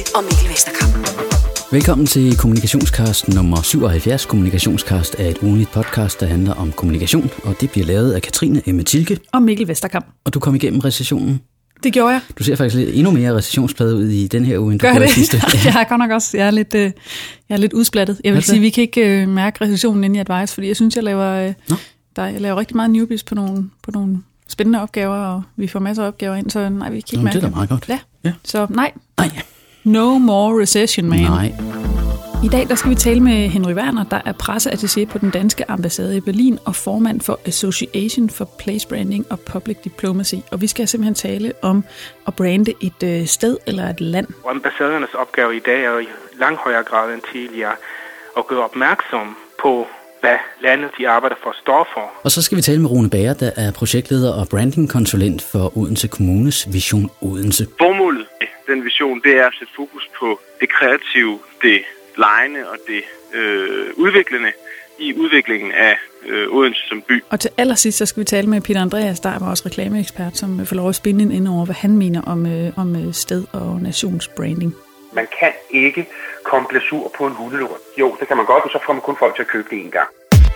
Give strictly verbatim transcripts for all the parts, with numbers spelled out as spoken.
og Mikkel Vesterkamp. Velkommen til Kommunikationscast nummer syvoghalvfjerds. Kommunikationscast er et ugenligt podcast, der handler om kommunikation, og det bliver lavet af Katrine Emma Thielke og Mikkel Vesterkamp. Og du kom igennem recessionen. Det gjorde jeg. Du ser faktisk lidt endnu mere recessionsplade ud i den her uge, end du gør gjorde det? sidste. Jeg har godt nok også. Jeg er lidt, øh, jeg er lidt udsplattet. Jeg vil sige, vi kan ikke øh, mærke recessionen inde i Advice, fordi jeg synes, jeg laver, øh, der, jeg laver rigtig meget newbies på nogle, på nogle spændende opgaver, og vi får masser af opgaver ind, så nej, vi kan ikke Nå, mærke det. Det er da meget godt. Ja. ja. Så nej. Nej. No more recession, man. Nej. I dag der skal vi tale med Henry Werner, der er presseattaché på den danske ambassade i Berlin og formand for Association for Place Branding og Public Diplomacy. Og vi skal simpelthen tale om at brande et øh, sted eller et land. Ambassadernes opgave i dag er i langt højere grad end tidligere at gøre opmærksom på, hvad landet de arbejder for står for. Og så skal vi tale med Rune Bager, der er projektleder og brandingkonsulent for Odense Kommunes Vision Odense. Formålet med den vision, det er at sætte fokus på det kreative, det legende og det øh, udviklende i udviklingen af øh, Odense som by. Og til allersidst, så skal vi tale med Peter Andreas, der er vores reklameekspert, som får lov at spinde ind over, hvad han mener om, øh, om sted- og nationsbranding. Man kan ikke komme glasur på en hundelort. Jo, det kan man godt, og så får man kun folk til at købe det en gang.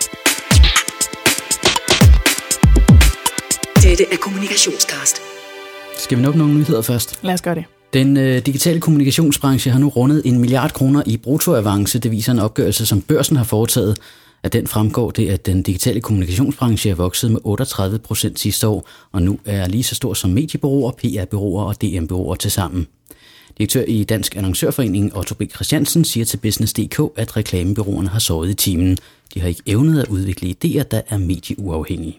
Dette er Kommunikationscast. Skal vi nå nogle nyheder først? Lad os gøre det. Den øh, digitale kommunikationsbranche har nu rundet en milliard kroner i bruttoavance. Det viser en opgørelse, som Børsen har foretaget. Af den fremgår det, at den digitale kommunikationsbranche er vokset med otteogtredive procent sidste år, og nu er lige så stor som mediebureauer, P R-bureauer og D M-bureauer tilsammen. Direktør i Dansk Annoncørforening, Otto B. Christiansen, siger til Business punktum d k, at reklamebureauerne har sovet i timen. De har ikke evnet at udvikle idéer, der er medieuafhængige.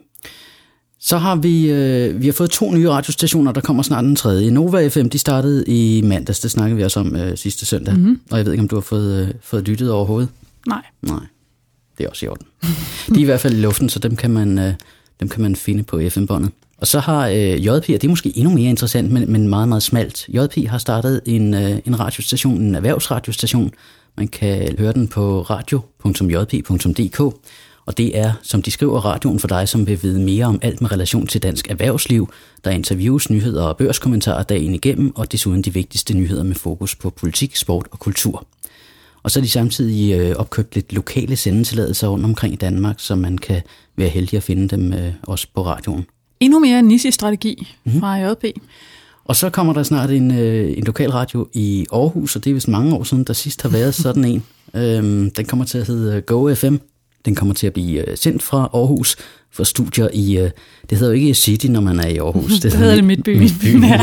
Så har vi, øh, vi har fået to nye radiostationer, der kommer snart den tredje. Nova F M, de startede i mandags, det snakkede vi også om øh, sidste søndag. Mm-hmm. Og jeg ved ikke, om du har fået, øh, fået lyttet overhovedet? Nej. Nej, det er også i orden. De er i hvert fald i luften, så dem kan man, øh, dem kan man finde på F M-båndet. Og så har øh, J P, og det er måske endnu mere interessant, men, men meget, meget smalt. J P har startet en, øh, en radiostation, en erhvervsradiostation. Man kan høre den på radio punktum j p punktum d k. Og det er, som de skriver, radioen for dig, som vil vide mere om alt med relation til dansk erhvervsliv. Der er interviews, nyheder og børskommentarer dagen igennem, og desuden de vigtigste nyheder med fokus på politik, sport og kultur. Og så er de samtidig øh, opkøbt lidt lokale sendetilladelser rundt omkring i Danmark, så man kan være heldig at finde dem øh, også på radioen. Endnu mere niche-strategi mm-hmm. fra J P. Og så kommer der snart en, øh, en lokal radio i Aarhus, og det er vist mange år siden, der sidst har været sådan en. øhm, den kommer til at hedde Go F M. Den kommer til at blive øh, sendt fra Aarhus for studier i, øh, det hedder jo ikke City, når man er i Aarhus. Det, det hedder det Midtby. Midtby ja.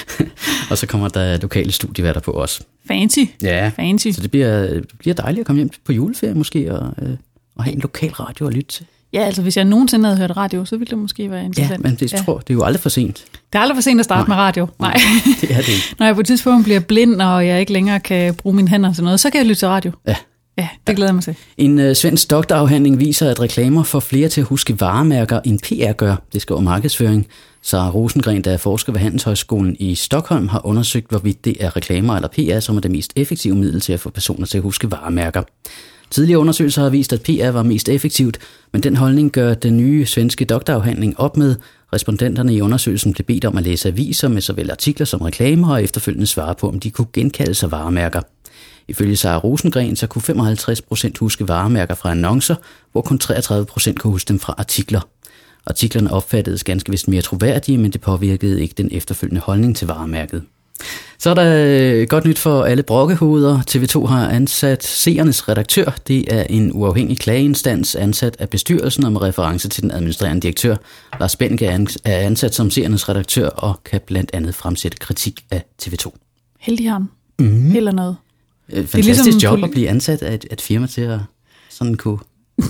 Og så kommer der lokale studieværter på os. Fancy. Ja, Fancy. Så det bliver, det bliver dejligt at komme hjem på juleferie måske, og, øh, og have en lokal radio at lytte til. Ja, altså hvis jeg nogensinde havde hørt radio, så ville det måske være interessant. Ja, men det, ja. tror, det er jo aldrig for sent. Det er aldrig for sent at starte Nej. med radio. Nej, det er det ikke. Når jeg på et tidspunkt bliver blind, og jeg ikke længere kan bruge mine hænder til noget, så kan jeg lytte til radio. Ja. Ja, det glæder jeg mig til. En øh, svensk doktorafhandling viser, at reklamer får flere til at huske varemærker, end P R gør. Det skriver markedsføring. Sara Rosengren, der er forsker ved Handelshøjskolen i Stockholm, har undersøgt, hvorvidt det er reklamer eller P R, som er det mest effektive middel til at få personer til at huske varemærker. Tidligere undersøgelser har vist, at P R var mest effektivt, men den holdning gør den nye svenske doktorafhandling op med. Respondenterne i undersøgelsen blev bedt om at læse aviser med såvel artikler som reklamer og efterfølgende svare på, om de kunne genkalde sig varemærker. Ifølge Sara Rosengren, så kunne femoghalvtreds procent huske varemærker fra annoncer, hvor kun treogtredive procent kunne huske dem fra artikler. Artiklerne opfattedes ganske vist mere troværdige, men det påvirkede ikke den efterfølgende holdning til varemærket. Så er der godt nyt for alle brokkehoveder. T V to har ansat seernes redaktør. Det er en uafhængig klageinstans ansat af bestyrelsen og med reference til den administrerende direktør. Lars Bennike er ansat som seernes redaktør og kan blandt andet fremsætte kritik af T V to. Heldig ham. Mm. Eller noget. Fantastisk ligesom job at blive ansat af et, et firma til at sådan kunne,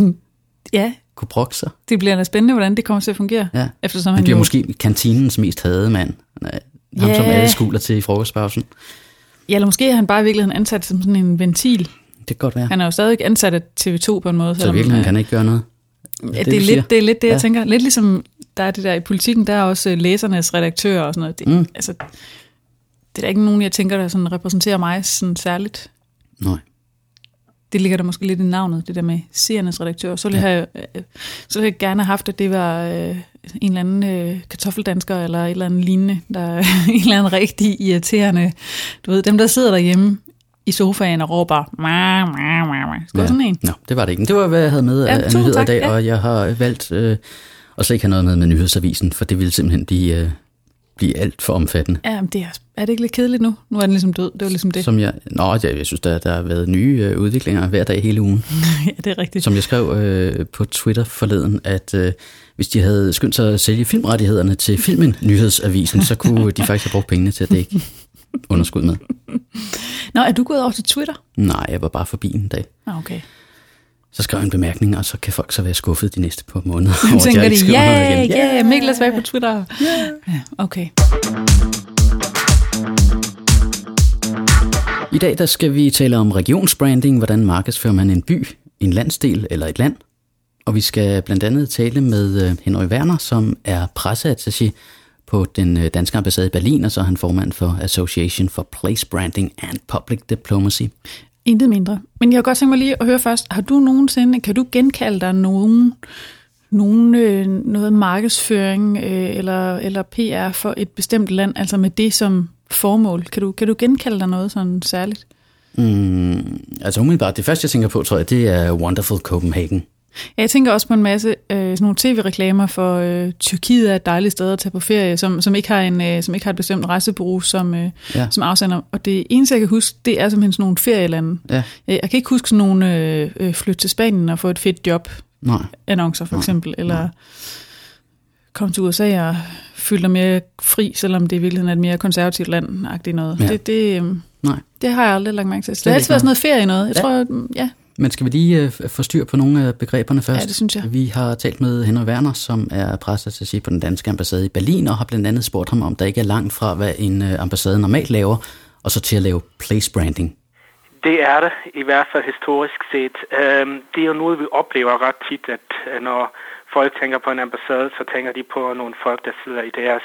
ja. kunne brokke sig. Det bliver da spændende, hvordan det kommer til at fungere. Ja. Eftersom han bliver jo... måske kantinens mest hadede mand. Ham, ja. som alle skuler til i frokostpausen. Ja, eller måske er han bare i virkeligheden ansat som sådan en ventil. Det kan godt være. Han er jo stadig ansat af T V to på en måde. Så i virkeligheden kan han ikke gøre noget? Ja, det, det, er lidt, det er lidt det, jeg ja. tænker. Lidt ligesom, der er det der i politikken, der er også læsernes redaktører og sådan noget. Det, mm. altså, det er der ikke nogen, jeg tænker, der sådan repræsenterer mig sådan særligt. Nej. Det ligger der måske lidt i navnet, det der med seernes redaktør. Så ville ja. jeg, så ville jeg gerne have haft, at det var øh, en eller anden øh, kartoffeldansker eller et eller andet lignende, der er en eller anden rigtig irriterende, du ved, dem der sidder derhjemme i sofaen og råber, ma, ma, ma, ma. Skal ja. Sådan en? Nå, det var det ikke. Det var, hvad jeg havde med ja, af nyheder i dag, ja. Og jeg har valgt øh, at slet ikke have noget med med nyhedsavisen, for det ville simpelthen blive, øh, blive alt for omfattende. Ja, men det er, er det ikke lidt kedeligt nu? Nu er den ligesom død. Det var ligesom det. Som jeg, nå, jeg, jeg synes, der, der har været nye øh, udviklinger hver dag hele ugen. Ja, det er rigtigt. Som jeg skrev øh, på Twitter forleden, at øh, hvis de havde skyndt sig at sælge filmrettighederne til filmen Nyhedsavisen, så kunne de faktisk have brugt pengene til at dække underskud med. Nå, er du gået over til Twitter? Nej, jeg var bare forbi en dag. Ah, okay. Så skrev jeg en bemærkning, og så kan folk så være skuffet de næste par måneder. Så tænker de, ja, ja, Mikkel er tilbage på Twitter. Yeah. Ja, okay. I dag der skal vi tale om regionsbranding, hvordan markedsfører man en by, en landsdel eller et land. Og vi skal blandt andet tale med Henry Werner, som er presseattaché på den danske ambassade i Berlin, og så er han formand for Association for Place Branding and Public Diplomacy. Intet mindre. Men jeg har godt tænkt mig lige at høre først, har du nogensinde, kan du genkalde dig nogen, nogen øh, noget markedsføring øh, eller, eller P R for et bestemt land, altså med det som formål? Kan du, kan du genkalde dig noget sådan særligt? Mm, altså umiddelbart, det første jeg tænker på, tror jeg, det er Wonderful Copenhagen. Ja, jeg tænker også på en masse øh, sådan nogle tv-reklamer for øh, Tyrkiet er et dejligt sted at tage på ferie, som, som, ikke, har en, øh, som ikke har et bestemt rejsebureau som, øh, ja. som afsender. Og det eneste, jeg kan huske, det er simpelthen sådan nogle ferielande. Ja. Jeg kan ikke huske sådan nogle øh, øh, flytte til Spanien og få et fedt job. Nej. Annoncer for Nej. eksempel. Eller Nej. kom til U S A og føle dig mere fri, selvom det i virkeligheden er et mere konservativt land-agtigt noget. Ja. Det, det, øh, Nej. det har jeg aldrig lagt mærke til. Det har altid været sådan noget ferie noget. Jeg ja. tror, ja. Men skal vi lige uh, få styr på nogle af begreberne først? Ja, det synes jeg. Vi har talt med Henry Werner, som er presseattaché på den danske ambassade i Berlin, og har blandt andet spurgt ham, om der ikke er langt fra, hvad en uh, ambassade normalt laver, og så til at lave place branding. Det er det, i hvert fald historisk set. Um, det er jo noget, vi oplever ret tit, at når folk tænker på en ambassade, så tænker de på nogle folk, der sidder i deres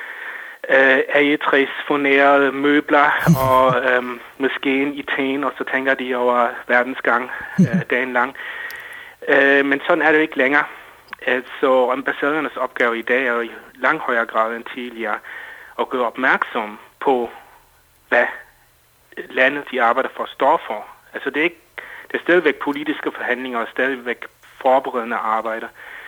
Uh, egetræsfonerede møbler og um, måske en i Athen, og så tænker de over verdensgang uh, dagen lang. Uh, men sådan er det jo ikke længere. Uh, så ambassadernes opgave i dag er i langt højere grad end tidligere at gøre opmærksom på, hvad landet de arbejder for står for. Altså det er, ikke, det er stadigvæk politiske forhandlinger og stadigvæk forberedende arbejde.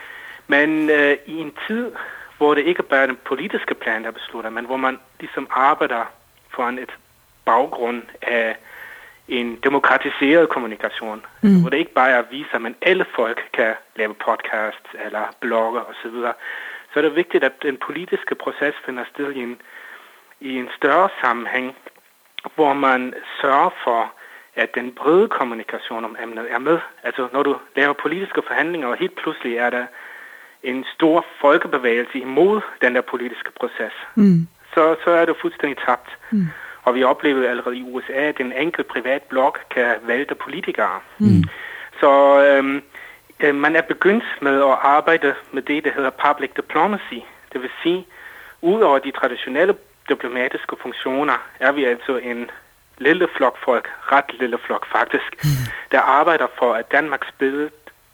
Men uh, i en tid, hvor det ikke bare er den politiske plan, der beslutter, men hvor man ligesom arbejder foran et baggrund af en demokratiseret kommunikation. Mm. Hvor det ikke bare er aviser, men alle folk kan lave podcast eller blogger osv. Så er det vigtigt, at den politiske proces finder sted i en, i en større sammenhæng, hvor man sørger for, at den brede kommunikation om emnet er med. Altså når du laver politiske forhandlinger, og helt pludselig er der en stor folkebevægelse imod den der politiske proces, mm. så, så er det fuldstændig tabt. Mm. Og vi oplevede allerede i U S A, at en enkelt privat blog kan vælte politikere. Mm. Så øhm, øh, man er begyndt med at arbejde med det, der hedder public diplomacy. Det vil sige, udover de traditionelle diplomatiske funktioner, er vi altså en lille flok folk, ret lille flok faktisk, mm. der arbejder for, at Danmarks billede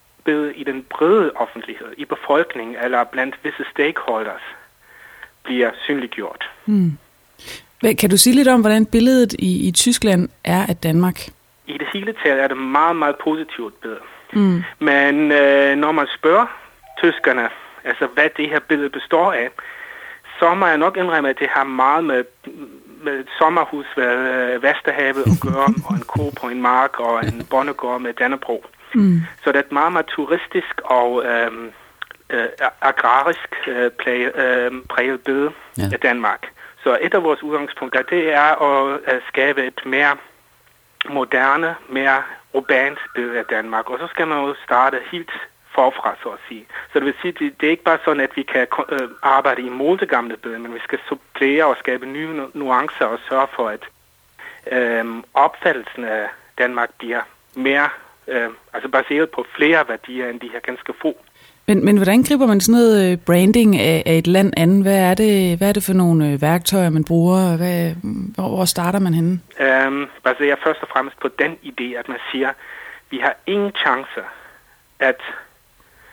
i den brede offentlighed, i befolkningen eller blandt visse stakeholders, bliver synliggjort. Hmm. Kan du sige lidt om, hvordan billedet i, i Tyskland er af Danmark? I det hele taget er det meget, meget positivt billede. Hmm. Men øh, når man spørger tyskerne, altså hvad det her billede består af, så må jeg nok indrømme, at det har meget med, med et sommerhus ved øh, Vesterhavet at gøre, og en ko på en mark, og en bondegård med Dannebrog. Mm. Så det er et meget, meget turistisk og øhm, øh, agrarisk øh, præget, øh, præget billede ja. af Danmark. Så et af vores udgangspunkter, det er at, at skabe et mere moderne, mere urbant billede af Danmark. Og så skal man jo starte helt forfra, så at sige. Så det vil sige, det, det er ikke bare sådan, at vi kan øh, arbejde imod det gamle billede, men vi skal supplere og skabe nye nu- nuancer og sørge for, at øh, opfattelsen af Danmark bliver mere Øh, altså baseret på flere værdier end de her ganske få. Men, men hvordan griber man sådan noget branding af, af et land an? Hvad er det, hvad er det for nogle værktøjer, man bruger? Hvad, hvor, hvor starter man henne? Øh, baserer først og fremmest på den idé, at man siger, vi har ingen chance at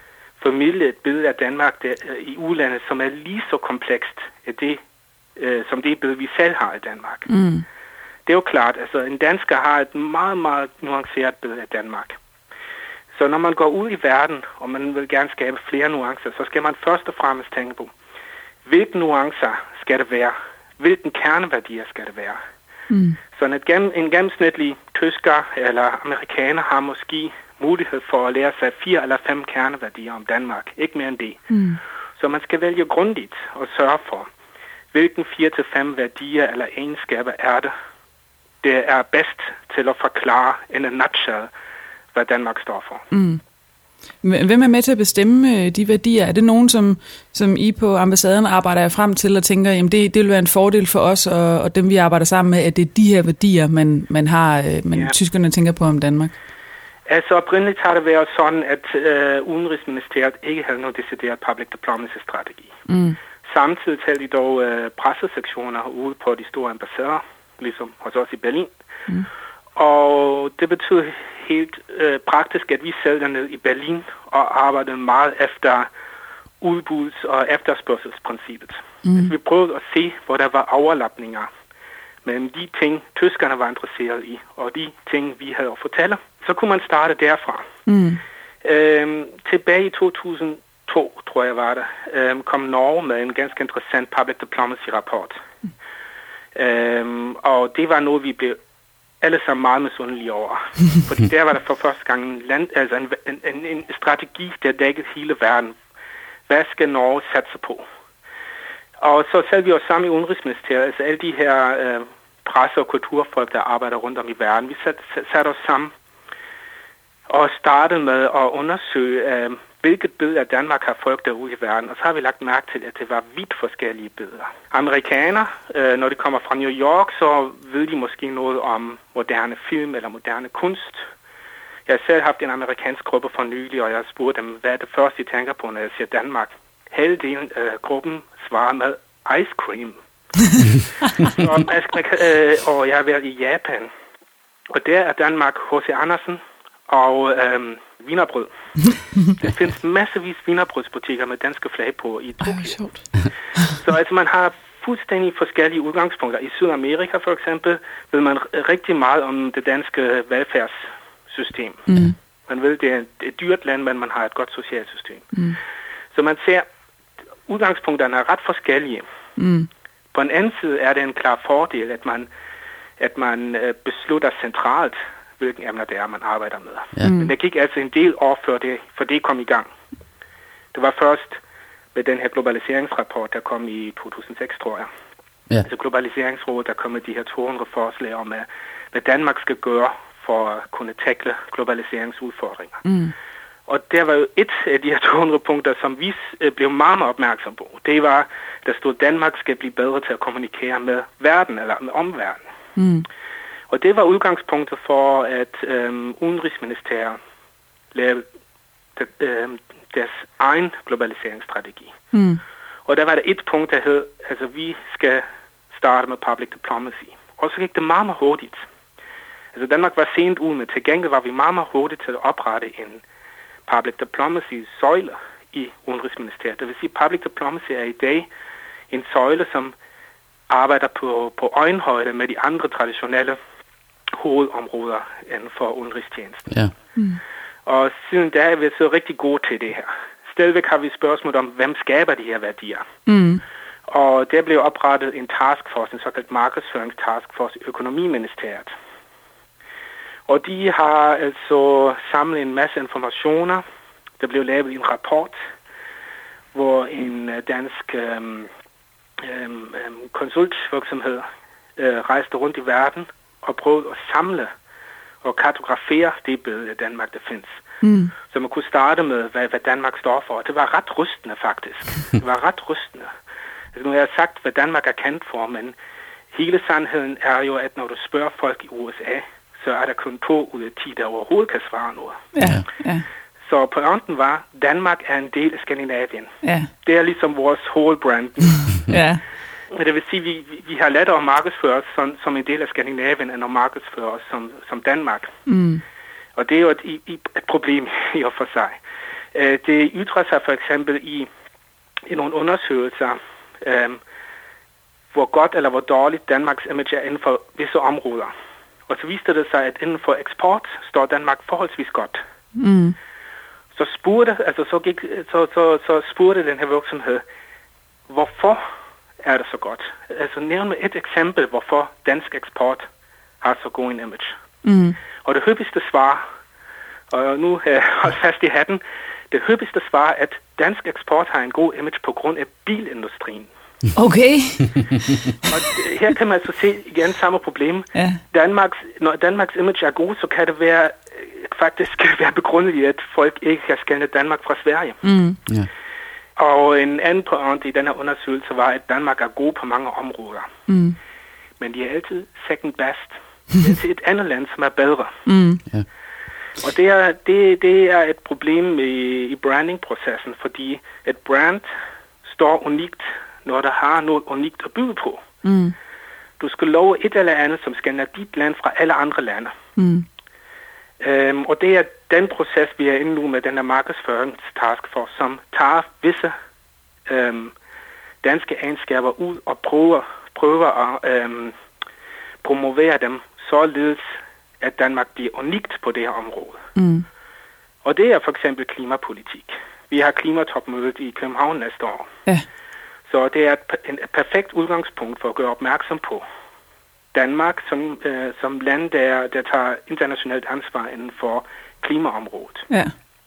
formidle et billede af Danmark der, i udlandet, som er lige så komplekst af det, øh, som det billede, vi selv har i Danmark. Mm. Det er jo klart, altså en dansker har et meget, meget nuanceret billede af Danmark. Så når man går ud i verden, og man vil gerne skabe flere nuancer, så skal man først og fremmest tænke på, hvilke nuancer skal det være? Hvilke kerneværdier skal det være? Mm. Så en, gennem, en gennemsnitlig tysker eller amerikaner har måske mulighed for at lære sig fire eller fem kerneværdier om Danmark. Ikke mere end det. Mm. Så man skal vælge grundigt og sørge for, hvilken fire til fem værdier eller egenskaber er det, det er bedst til at forklare in a nutshell, hvad Danmark står for. Mm. Hvem er med til at bestemme de værdier? Er det nogen, som, som I på ambassaden arbejder frem til og tænker, jamen det, det vil være en fordel for os og, og dem, vi arbejder sammen med, at det er de her værdier, man, man har, man ja. tyskerne tænker på om Danmark? Altså oprindeligt har det været sådan, at øh, Udenrigsministeriet ikke havde nogen decideret public diplomacy-strategi. Mm. Samtidig talte de dog øh, pressesektioner ude på de store ambassader, ligesom hos os i Berlin. Mm. Og det betyder helt øh, praktisk, at vi sad dernede i Berlin og arbejdede meget efter udbuds- og efterspørgselsprincippet. Mm. Altså, vi prøvede at se, hvor der var overlapninger mellem de ting, tyskerne var interesseret i, og de ting, vi havde at fortælle. Så kunne man starte derfra. Mm. Øhm, tilbage i to tusind og to, tror jeg var det, øhm, kom Norge med en ganske interessant public diplomacy-rapport. Mm. Øhm, og det var noget, vi blev alle sammen meget misundelige over. Fordi der var der for første gang en, land, altså en, en, en strategi, der dækkede hele verden. Hvad skal Norge satse på? Og så satte vi os sammen i Udenrigsministeriet, altså alle de her øh, presse- og kulturfolk, der arbejder rundt om i verden. Vi satte sat os sammen og startede med at undersøge, øh, hvilket billede af Danmark har folk derude i verden. Og så har vi lagt mærke til, at det var vidt forskellige billeder. Amerikanere, øh, når de kommer fra New York, så ved de måske noget om moderne film eller moderne kunst. Jeg har selv haft en amerikansk gruppe for nylig, og jeg har spurgt dem, hvad er det første, de tænker på, når jeg siger Danmark. Halvdelen af gruppen svarer med ice cream. og, øh, og jeg har været i Japan. Og der er Danmark H C Andersen og øhm, vinerbrød. Der findes massevis vinerbrødsbutikker med danske flag på i Tokyo. Så altså man har fuldstændig forskellige udgangspunkter. I Sydamerika for eksempel ved man rigtig meget om det danske velfærdssystem. Mm. Man ved, det er et dyrt land, men man har et godt socialt system. Mm. Så man ser, udgangspunkterne er ret forskellige. Mm. På en anden side er det en klar fordel, at man, at man øh, beslutter centralt, hvilke emner det er, man arbejder med. Ja. Men det gik altså en del år før det, for det kom i gang. Det var først med den her globaliseringsrapport, der kom i to tusind og seks, tror jeg. Ja. Altså globaliseringsrådet, der kom med de her to hundrede forslag om, hvad Danmark skal gøre for at kunne tackle globaliseringsudfordringer. Mm. Og der var jo et af de her to hundrede punkter, som vi blev meget, meget opmærksom på. Det var, der stod, at Danmark skal blive bedre til at kommunikere med verden, eller med omverdenen. Mm. Og det var udgangspunktet for, at øhm, Udenrigsministeriet lavede øhm, deres egen globaliseringsstrategi. Mm. Og der var der et punkt, der hed, altså vi skal starte med public diplomacy. Og så gik det meget, meget hurtigt. Altså Danmark var sent ude med, til gengæld var vi meget, meget hurtigt til at oprette en public diplomacy-søjle i Udenrigsministeriet. Det vil sige, at public diplomacy er i dag en søjle, som arbejder på, på øjenhøjde med de andre traditionelle hovedområder inden for udenrigstjenesten. Ja. Mm. Og siden da er vi så rigtig gode til det her. Stadigvæk har vi spørgsmål om, hvem skaber de her værdier. Mm. Og der blev oprettet en taskforce, en såkaldt markedsføringstaskforce i Økonomiministeriet. Og de har altså samlet en masse informationer. Der blev lavet en rapport, hvor en dansk øhm, øhm, konsultvirksomhed øh, rejste rundt i verden og prøvede at samle og kartografere det billede af Danmark, der findes. Mm. Så man kunne starte med, hvad, hvad Danmark står for. Det var ret rystende, faktisk. Det var ret rystende. Altså, nu har jeg sagt, hvad Danmark er kendt for, men hele sandheden er jo, at når du spørger folk i U S A, så er der kun to ud af ti, der overhovedet kan svare noget. Ja, ja. Så pointen var, Danmark er en del af Skandinavien. Ja. Det er ligesom vores hovedbrand. Ja. Det vil sige, at vi, vi har lettere at markedsføre os som, som en del af Skandinavien, end at markedsføre os som, som Danmark. Mm. Og det er jo et, et, et problem i og for sig. Øh, det ytrer sig for eksempel i, i nogle undersøgelser, øh, hvor godt eller hvor dårligt Danmarks image er inden for visse områder. Og så viste det sig, at inden for eksport står Danmark forholdsvis godt. Mm. Så spurgte, altså så gik, så, så, så spurgte den her virksomhed, hvorfor er det så godt? Altså nævn med et eksempel, hvorfor dansk eksport har så god en image. Mm. Og det hyppigste svar, og nu øh, hold fast i hatten, det hyppigste svar er, at dansk eksport har en god image på grund af bilindustrien. Okay. Og her kan man altså se igen samme problem. Ja. Danmarks, når Danmarks image er god, så kan det være faktisk være begrundet i, at folk ikke kan skelne Danmark fra Sverige. Mm. Ja. Og en anden pointe i den her undersøgelse var, at Danmark er god på mange områder. Mm. Men de er altid second best. Det er altid et andet land, som er bedre. Mm. Ja. Og det er, det, det er et problem i, i brandingprocessen, fordi et brand står unikt, når der har noget unikt at bygge på. Mm. Du skal love et eller andet, som skal have dit land fra alle andre lande. Mm. Øhm, og det er den proces, vi er inde nu med den her markedsføringstaskforce, som tager visse øhm, danske egenskaber ud og prøver, prøver at øhm, promovere dem, således at Danmark bliver unikt på det her område. Mm. Og det er for eksempel klimapolitik. Vi har klimatopmødet i København næste år. Ja. Så det er et, et perfekt udgangspunkt for at gøre opmærksom på Danmark som, øh, som land, der, der tager internationalt ansvar inden for klimaområdet. Ja.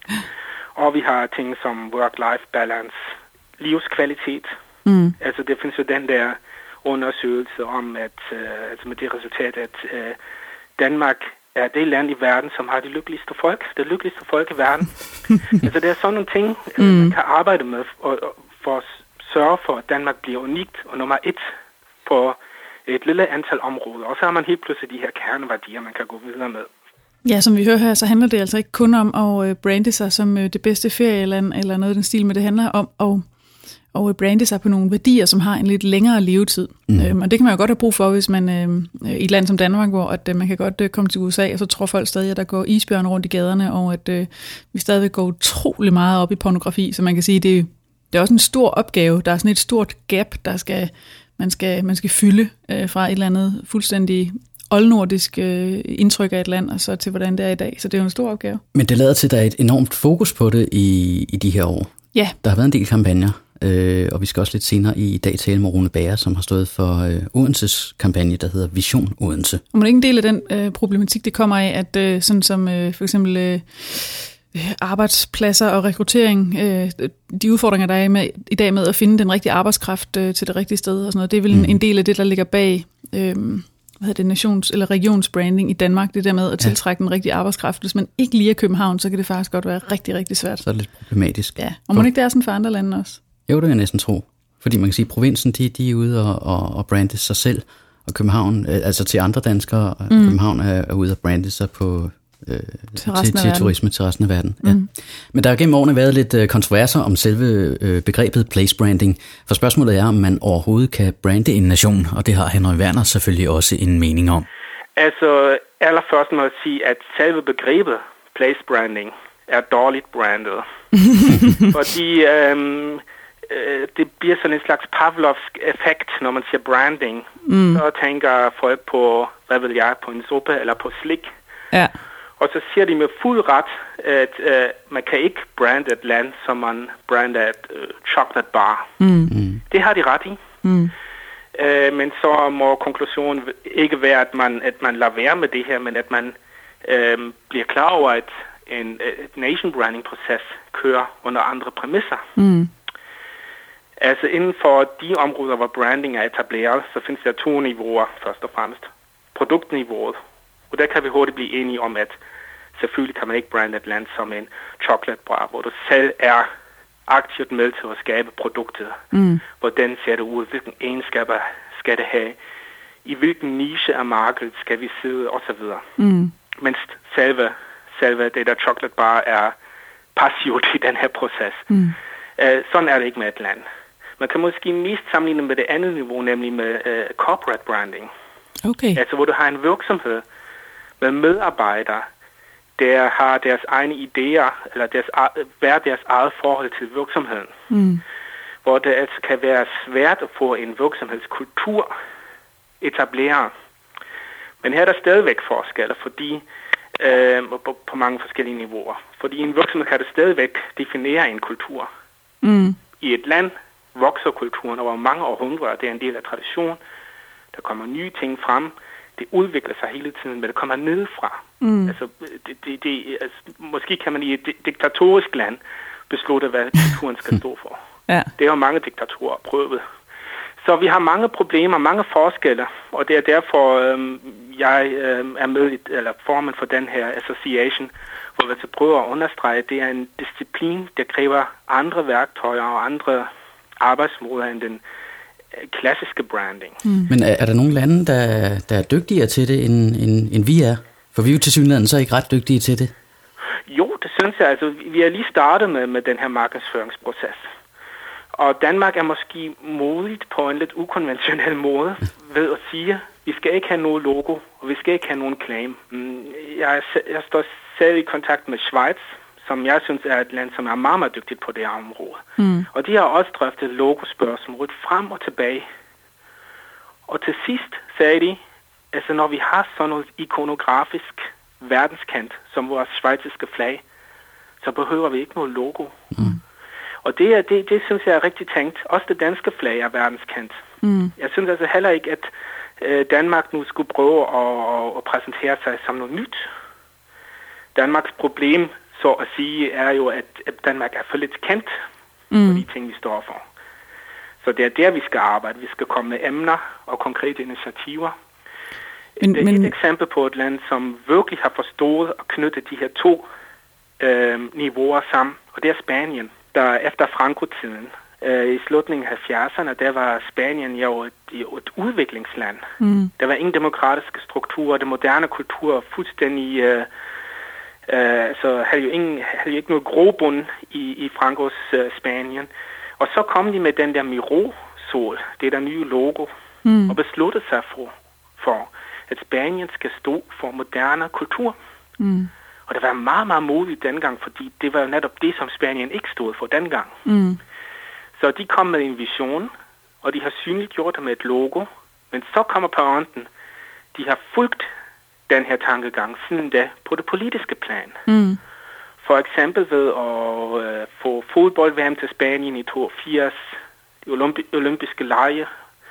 Og vi har ting som work-life balance, livskvalitet. Mm. Altså det findes jo den der undersøgelse om, at øh, altså med det resultat, at øh, Danmark er det land i verden, som har de lykkeligste folk. Det lykkeligste folk i verden. Altså det er sådan nogle ting, øh, Mm. man kan arbejde med og, og for at sørge for, at Danmark bliver unikt og nummer et på et lille antal områder. Og så har man helt pludselig de her kerneværdier, man kan gå videre med. Ja, som vi hører her, så handler det altså ikke kun om at brande sig som det bedste ferieland eller noget i den stil, men det handler om at, at brande sig på nogle værdier, som har en lidt længere levetid. Mm. Øhm, og det kan man jo godt have brug for, hvis man øh, i et land som Danmark, hvor at, øh, man kan godt øh, komme til U S A, og så tror folk stadig, at der går isbjørn rundt i gaderne, og at øh, vi stadigvæk går utrolig meget op i pornografi, så man kan sige, det, det er også en stor opgave. Der er sådan et stort gap, der skal, man, skal, man skal fylde øh, fra et eller andet fuldstændig oldnordisk øh, indtryk af et land, og så til hvordan det er i dag. Så det er jo en stor opgave. Men det lader til, at der er et enormt fokus på det i, i de her år. Ja. Der har været en del kampagner, øh, og vi skal også lidt senere i dag tale med Rune Bager, som har stået for øh, Odenses kampagne, der hedder Vision Odense. Og må det ikke en del af den øh, problematik, det kommer af, at øh, sådan som øh, for eksempel øh, arbejdspladser og rekruttering, øh, de udfordringer, der er med, i dag med at finde den rigtige arbejdskraft øh, til det rigtige sted og sådan noget, det er vel mm. en del af det, der ligger bag øh, hvad hedder det, nations- eller regionsbranding i Danmark, det der med at tiltrække ja. den rigtige arbejdskraft. Hvis man ikke lige er København, så kan det faktisk godt være rigtig, rigtig svært. Så er det lidt problematisk. Ja, og må det ikke det er sådan for andre lande også? Jo, det vil jeg næsten tro. Fordi man kan sige, at provinsen, de, de er ude og, og, og brande sig selv, og København, altså til andre danskere, mm. København er, er ude og brande sig på øh, til, til, til turisme til resten af verden. Mm. Ja. Men der har gennem årene været lidt øh, kontroverser om selve øh, begrebet place branding, for spørgsmålet er, om man overhovedet kan brande en nation, og det har Henry Werner selvfølgelig også en mening om. Altså, allerførst må jeg sige, at selve begrebet place branding er dårligt brandet. Fordi øhm, øh, det bliver sådan en slags Pavlovsk effekt, når man siger branding. Mm. Så tænker folk på, hvad vil jeg, på en suppe eller på slik. Ja. Og så siger de med fuld ret, at øh, man kan ikke brande et land, som man brander et øh, chocolate bar. Mm. Mm. Det har de ret i. Mm. Øh, men så må konklusionen ikke være, at man, at man lader være med det her, men at man øh, bliver klar over, at en et nation branding proces kører under andre præmisser. Mm. Altså inden for de områder, hvor branding er etableret, så findes der to niveauer først og fremmest. Produktniveauet. Og der kan vi hurtigt blive enige om, at selvfølgelig kan man ikke brande et land som en chocolate bar, hvor du selv er aktivt med til at skabe produktet. Mm. Hvordan ser det ud? Hvilke egenskaber skal det have? I hvilken niche af markedet skal vi sidde? Og så videre. Mm. Mens selve, selve det der chocolate bar er passivt i den her proces. Mm. Uh, sådan er det ikke med et land. Man kan måske mest sammenligne med det andet niveau, nemlig med uh, corporate branding. Okay. Altså hvor du har en virksomhed med medarbejdere, der har deres egne idéer, eller deres, hver deres eget forhold til virksomheden. Mm. Hvor det altså kan være svært at få en virksomhedskultur etableret. Men her er der stadigvæk forskelle, fordi øh, på, på mange forskellige niveauer. Fordi en virksomhed kan det stadigvæk definere en kultur. Mm. I et land vokser kulturen over mange århundreder. Det er en del af tradition. Der kommer nye ting frem. Det udvikler sig hele tiden, men det kommer nedefra. Mm. Altså, det, det, det, altså, måske kan man i et diktatorisk land beslutte, hvad kulturen skal stå for. Ja. Det har mange diktatorer prøvet. Så vi har mange problemer, mange forskelle, og det er derfor, øhm, jeg øhm, er med, eller formand for den her association, hvor vi altså prøver at understrege, at det er en disciplin, der kræver andre værktøjer og andre arbejdsmåder end den klassiske branding. Mm. Men er, er der nogle lande, der, der er dygtigere til det, end, end, end vi er? For vi er jo til synligheden så ikke ret dygtige til det. Jo, det synes jeg. Altså, vi er lige startet med, med den her markedsføringsproces. Og Danmark er måske modigt på en lidt ukonventionel måde ved at sige, at vi skal ikke have noget logo, og vi skal ikke have nogen claim. Jeg, jeg står selv i kontakt med Schweiz, som jeg synes er et land, som er meget, meget dygtigt på det her område. Mm. Og de har også drøftet logospørgsmålet frem og tilbage. Og til sidst sagde de, altså når vi har sådan noget ikonografisk verdenskendt, som vores schweiziske flag, så behøver vi ikke noget logo. Mm. Og det, er, det, det synes jeg er rigtig tænkt. Også det danske flag er verdenskendt. Mm. Jeg synes altså heller ikke, at øh, Danmark nu skulle prøve at, at præsentere sig som noget nyt. Danmarks problem, så at sige, er jo, at Danmark er for lidt kendt mm. for de ting, vi står for. Så det er der, vi skal arbejde. Vi skal komme med emner og konkrete initiativer. Men, det er men... et eksempel på et land, som virkelig har forstået at knytte de her to øh, niveauer sammen, og det er Spanien. Der efter Franco-tiden, øh, i slutningen af halvfjerdserne, der var Spanien jo et, et udviklingsland. Mm. Der var ingen demokratiske strukturer, det moderne kultur fuldstændig, øh, øh, altså havde jo, ingen, havde jo ikke noget grobund i, i Francos øh, Spanien. Og så kom de med den der Miro-sol, det er der nye logo, mm. og besluttede sig for, for, at Spanien skal stå for moderne kultur. Mm. Og det var meget, meget modigt dengang, fordi det var netop det, som Spanien ikke stod for dengang. Mm. Så de kom med en vision, og de har synliggjort det med et logo. Men så kommer pointen, de har fulgt den her tankegang siden da på det politiske plan. Mm. For eksempel ved at øh, få fodbold-V M til Spanien i toogfirs, de olympi- olympiske lege,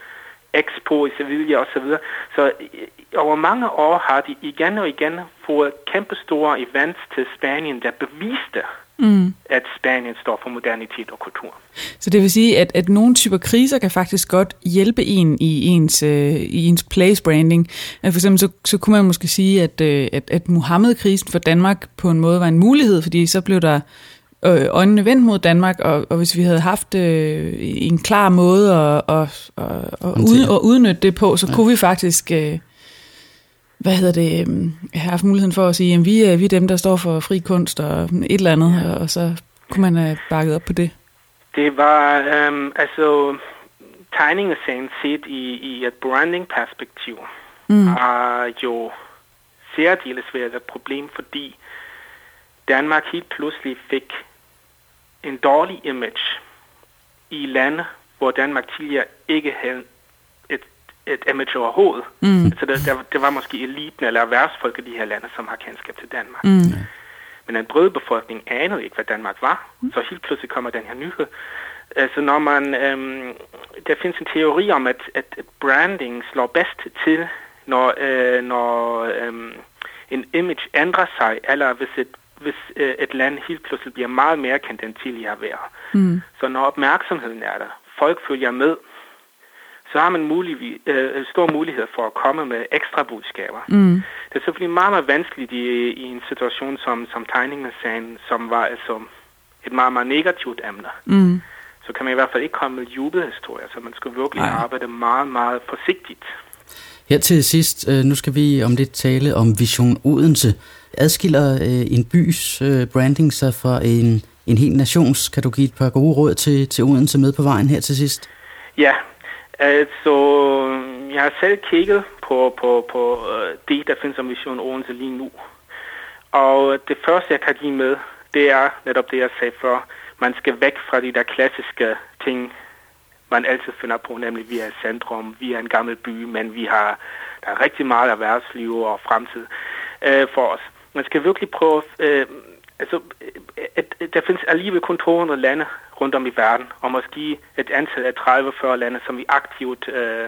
Expo i Sevilla og så videre. Så over mange år har de igen og igen fået kæmpestore events til Spanien, der beviste, mm. at Spanien står for modernitet og kultur. Så det vil sige, at, at nogle typer kriser kan faktisk godt hjælpe en i ens, øh, i ens place branding. For eksempel så, så kunne man måske sige, at, øh, at, at Muhammed-krisen for Danmark på en måde var en mulighed, fordi så blev der øh, øjnene vendt mod Danmark, og, og hvis vi havde haft øh, en klar måde at, at, at, at, ud, at udnytte det på, så ja. kunne vi faktisk... Øh, hvad hedder det, jeg har haft muligheden for at sige, at vi er, vi er dem, der står for fri kunst og et eller andet, ja. Og så kunne man have bakket op på det. Det var, øhm, altså, tegningesagen set i, i et branding-perspektiv mm. har jo særdeles været et problem, fordi Danmark helt pludselig fik en dårlig image i lande, hvor Danmark tidligere ikke havde et et image overhovedet. Mm. Altså det, der, det var måske eliten eller erhvervsfolk i de her lande, som har kendskab til Danmark. Mm. Men den brede befolkning anede ikke, hvad Danmark var. Mm. Så helt pludselig kommer den her nyhed. Altså når man, øhm, der findes en teori om, at, at branding slår bedst til, når, øh, når øhm, en image ændrer sig, eller hvis et, hvis øh, et land helt pludselig bliver meget mere kendt end tidligere været. Mm. Så når opmærksomheden er der, folk følger med, så har man mulig, øh, stor mulighed for at komme med ekstra budskaber. Mm. Det er selvfølgelig meget, meget vanskeligt i, i en situation som, som tegningesagen, som var altså et meget, meget negativt emne. Mm. Så kan man i hvert fald ikke komme med jubelhistorier, så man skal virkelig Ej. arbejde meget, meget forsigtigt. Her til sidst, øh, nu skal vi om lidt tale om Vision Odense. Adskiller øh, en bys øh, branding sig fra en, en hel nations? Kan du give et par gode råd til, til Odense med på vejen her til sidst? Ja, altså jeg har selv kigget på, på, på det, der findes om Vision Odense lige nu. Og det første, jeg kan give med, det er netop det, jeg sagde før. Man skal væk fra de der klassiske ting, man altid finder på, nemlig vi er centrum, vi er en gammel by, men vi har der er rigtig meget erhvervsliv og fremtid øh, for os. Man skal virkelig prøve, øh, altså, et, et, der findes alligevel kun to hundrede lande rundt om i verden, og måske et antal af tredive til fyrre lande, som vi aktivt, øh,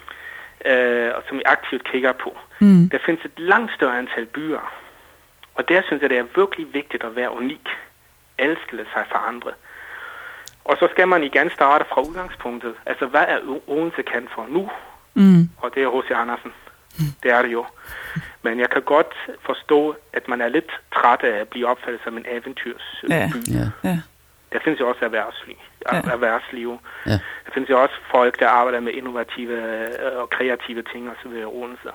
øh, som vi aktivt kigger på. Mm. Der findes et langt større antal byer, og der synes jeg, det er virkelig vigtigt at være unik, elskede sig for andre. Og så skal man igen starte fra udgangspunktet. Altså, hvad er Odense kendt for nu? Mm. Og det er H C Andersen. Mm. Det er det jo. Men jeg kan godt forstå, at man er lidt træt af at blive opfattet som en eventyrsby. Ja. Ja. Der findes jo også erhvervsliv. Ja. erhvervsliv. Ja. Der findes jo også folk, der arbejder med innovative og kreative ting osv. i Odense.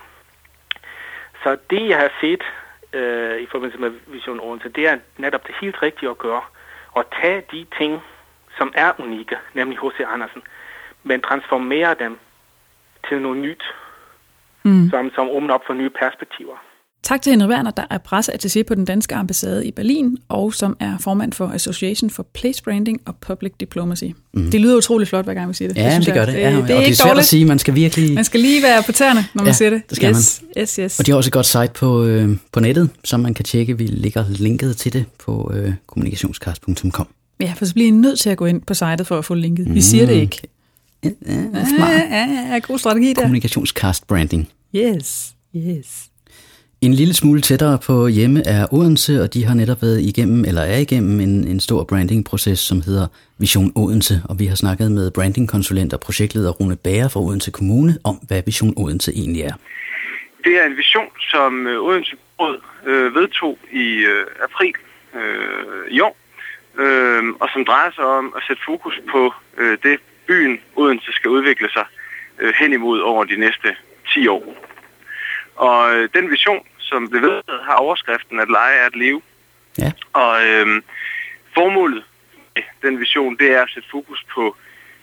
Så det, jeg har set øh, i forbindelse med Vision Odense, det er netop det helt rigtige at gøre. At tage de ting, som er unikke, nemlig H C Andersen, men transformere dem til noget nyt, mm. som, som åbner op for nye perspektiver. Tak til Henrik Werner, der er presseattaché på den danske ambassade i Berlin, og som er formand for Association for Place Branding og Public Diplomacy. Mm. Det lyder utroligt flot, hver gang vi siger det. Ja, det, det, det gør jeg. det. Det, ja, det, og det er det ikke er svært dårligt. at sige, man skal virkelig... Man skal lige være på tæerne, når man ja, siger det. det skal yes, man. Yes, yes. Og de har også et godt site på, øh, på nettet, som man kan tjekke. Vi lægger linket til det på øh, kommunikationskast punktum com. Ja, for så bliver I nødt til at gå ind på sitet for at få linket. Vi siger det ikke. Ja, ja, smart. Ja, ja, ja, god strategi der. Kommunikationskast branding. Yes, yes. En lille smule tættere på hjemme er Odense, og de har netop været igennem, eller er igennem, en, en stor brandingproces, som hedder Vision Odense. Og vi har snakket med brandingkonsulent og projektleder Rune Bager fra Odense Kommune om, hvad Vision Odense egentlig er. Det er en vision, som Odense Råd øh, vedtog i øh, april øh, i år, øh, og som drejer sig om at sætte fokus på øh, det, byen Odense skal udvikle sig øh, hen imod over de næste ti år. Og øh, den vision, som blev vedtaget, har overskriften at lege er at leve. Ja. Og øh, formålet med den vision, det er at sætte fokus på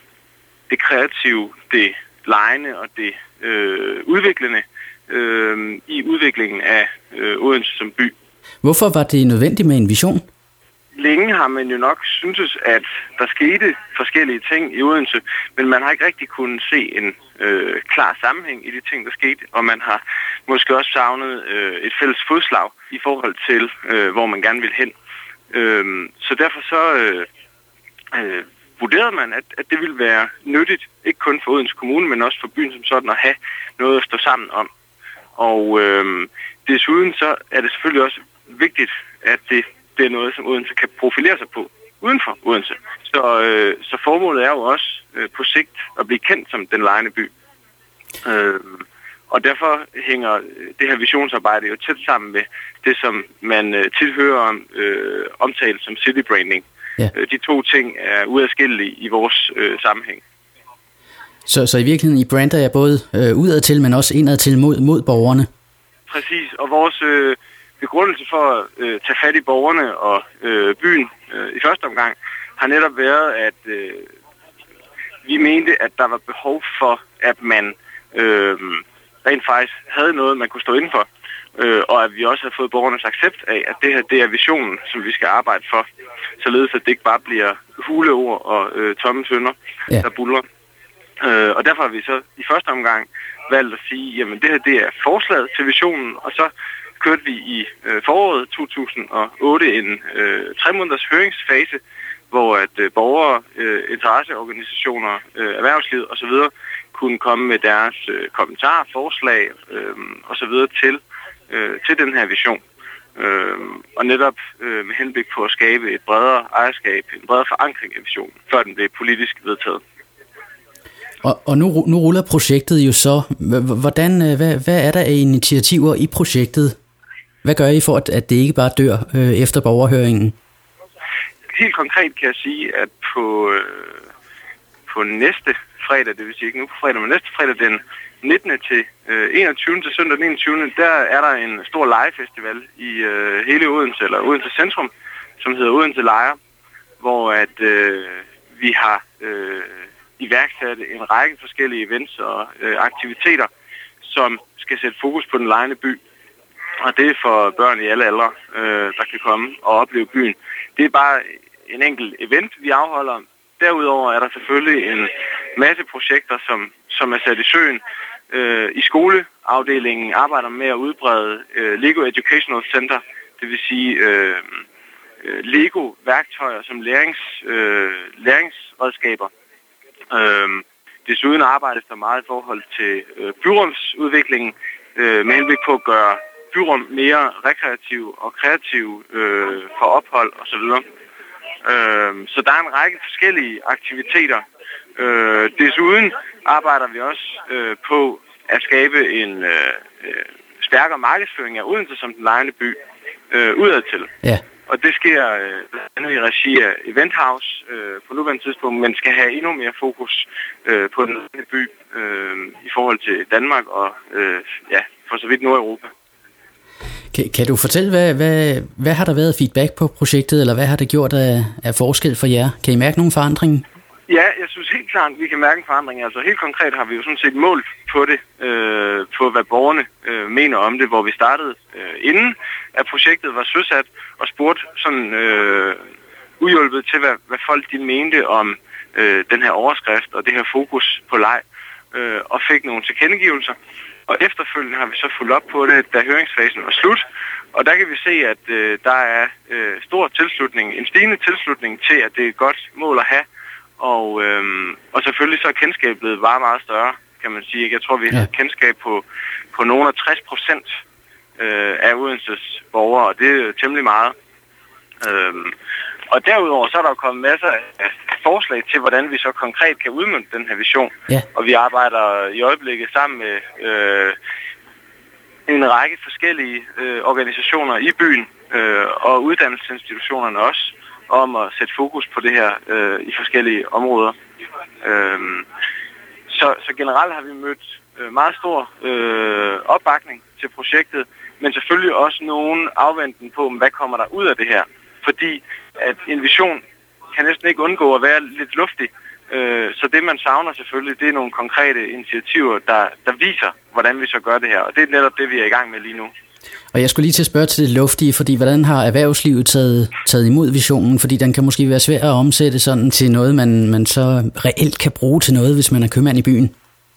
det kreative, det legende og det øh, udviklende øh, i udviklingen af øh, Odense som by. Hvorfor var det nødvendigt med en vision? Længe har man jo nok syntes, at der skete forskellige ting i Odense, men man har ikke rigtig kunnet se en øh, klar sammenhæng i de ting, der skete, og man har måske også savnet øh, et fælles fodslag i forhold til, øh, hvor man gerne vil hen. Øh, så derfor så øh, øh, vurderede man, at, at det ville være nyttigt, ikke kun for Odense Kommune, men også for byen som sådan, at have noget at stå sammen om. Og øh, desuden så er det selvfølgelig også vigtigt, at det det er noget, som Odense kan profilere sig på uden for Odense. Så, øh, så formålet er jo også øh, på sigt at blive kendt som den legende by. Øh, og derfor hænger det her visionsarbejde jo tæt sammen med det, som man øh, tit hører om, øh, omtalt som city branding. Ja. Øh, de to ting er uadskillelige i vores øh, sammenhæng. Så, så i virkeligheden, I brander er både øh, udadtil, men også indadtil mod, mod borgerne? Præcis, og vores... Øh, begrundelse for at øh, tage fat i borgerne og øh, byen øh, i første omgang har netop været, at øh, vi mente, at der var behov for, at man øh, rent faktisk havde noget, man kunne stå inden for, øh, og at vi også havde fået borgernes accept af, at det her det er visionen, som vi skal arbejde for, således at det ikke bare bliver huleord og øh, tomme tønder, ja. der buller. Øh, og derfor har vi så i første omgang valgt at sige, jamen det her det er forslaget til visionen, og så kørte vi i øh, foråret to tusind og otte en øh, tre måneders høringsfase, hvor at øh, borgere, øh, interesseorganisationer, øh, erhvervslivet osv. kunne komme med deres øh, kommentarer, forslag øh, osv. til øh, til den her vision. Øh, og netop øh, med henblik på at skabe et bredere ejerskab, en bredere forankring af visionen, før den blev politisk vedtaget. Og, og nu, nu ruller projektet jo så. Hvordan, hvad, hvad er der af initiativer i projektet? Hvad gør I for, at, at det ikke bare dør øh, efter borgerhøringen? Helt konkret kan jeg sige, at på, øh, på næste fredag, det vil sige ikke nu på fredag, men næste fredag den nittende til enogtyvende til søndag den enogtyvende, der er der en stor legefestival i øh, hele Odense, eller Odense Centrum, som hedder Odense Leger, hvor at øh, vi har øh, iværksat en række forskellige events og øh, aktiviteter, som skal sætte fokus på den legende by. og det er for børn i alle aldre, øh, der kan komme og opleve byen. Det er bare en enkelt event, vi afholder. Derudover er der selvfølgelig en masse projekter, som, som er sat i søen. Øh, I skoleafdelingen arbejder med at udbrede øh, Lego Educational Center, det vil sige øh, øh, Lego-værktøjer som lærings, øh, læringsredskaber. Øh, desuden arbejdes der meget i forhold til øh, byrumsudviklingen øh, med henblik på at gøre byrum mere rekreativ og kreativ øh, for ophold osv. Øh, så der er en række forskellige aktiviteter. Øh, desuden arbejder vi også øh, på at skabe en øh, øh, stærkere markedsføring af Odense som den lejende by øh, udadtil. Ja. Og det sker øh, blandt andet i regi af Event House øh, på nuværende tidspunkt, men skal have endnu mere fokus øh, på den lejende by øh, i forhold til Danmark og øh, ja, for så vidt Nordeuropa. Kan, kan du fortælle, hvad, hvad, hvad har der været feedback på projektet, eller hvad har det gjort af, af forskel for jer? Kan I mærke nogen forandring? Ja, jeg synes helt klart, at vi kan mærke en forandring. Altså helt konkret har vi jo sådan set målt på det, øh, på hvad borgerne øh, mener om det, hvor vi startede øh, inden, at projektet var søsat og spurgte sådan øh, udhjulpet til, hvad, hvad folk de mente om øh, den her overskrift og det her fokus på leg, øh, og fik nogle tilkendegivelser. Og efterfølgende har vi så fulgt op på det, da høringsfasen var slut. Og der kan vi se, at øh, der er øh, stor tilslutning, en stigende tilslutning til, at det er et godt mål at have. Og, øhm, og selvfølgelig så er kendskabet blevet bare meget større, kan man sige. Jeg tror, vi har ja. kendskab på, på nogle af tres procent øh, af Odenses borgere, og det er temmelig meget. Øhm, og derudover så er der jo kommet masser af forslag til, hvordan vi så konkret kan udmønte den her vision. Ja. Og vi arbejder i øjeblikket sammen med øh, en række forskellige øh, organisationer i byen, øh, og uddannelsesinstitutionerne også, om at sætte fokus på det her øh, i forskellige områder. Øhm, så, så generelt har vi mødt øh, meget stor øh, opbakning til projektet, men selvfølgelig også nogen afventen på, hvad kommer der ud af det her. Fordi at en vision kan næsten ikke undgå at være lidt luftig. Øh, så det man savner selvfølgelig, det er nogle konkrete initiativer, der, der viser, hvordan vi så gør det her. Og det er netop det, vi er i gang med lige nu. Og jeg skulle lige til at spørge til det luftige, fordi hvordan har erhvervslivet taget, taget imod visionen? Fordi den kan måske være svær at omsætte sådan til noget, man, man så reelt kan bruge til noget, hvis man er købmand i byen.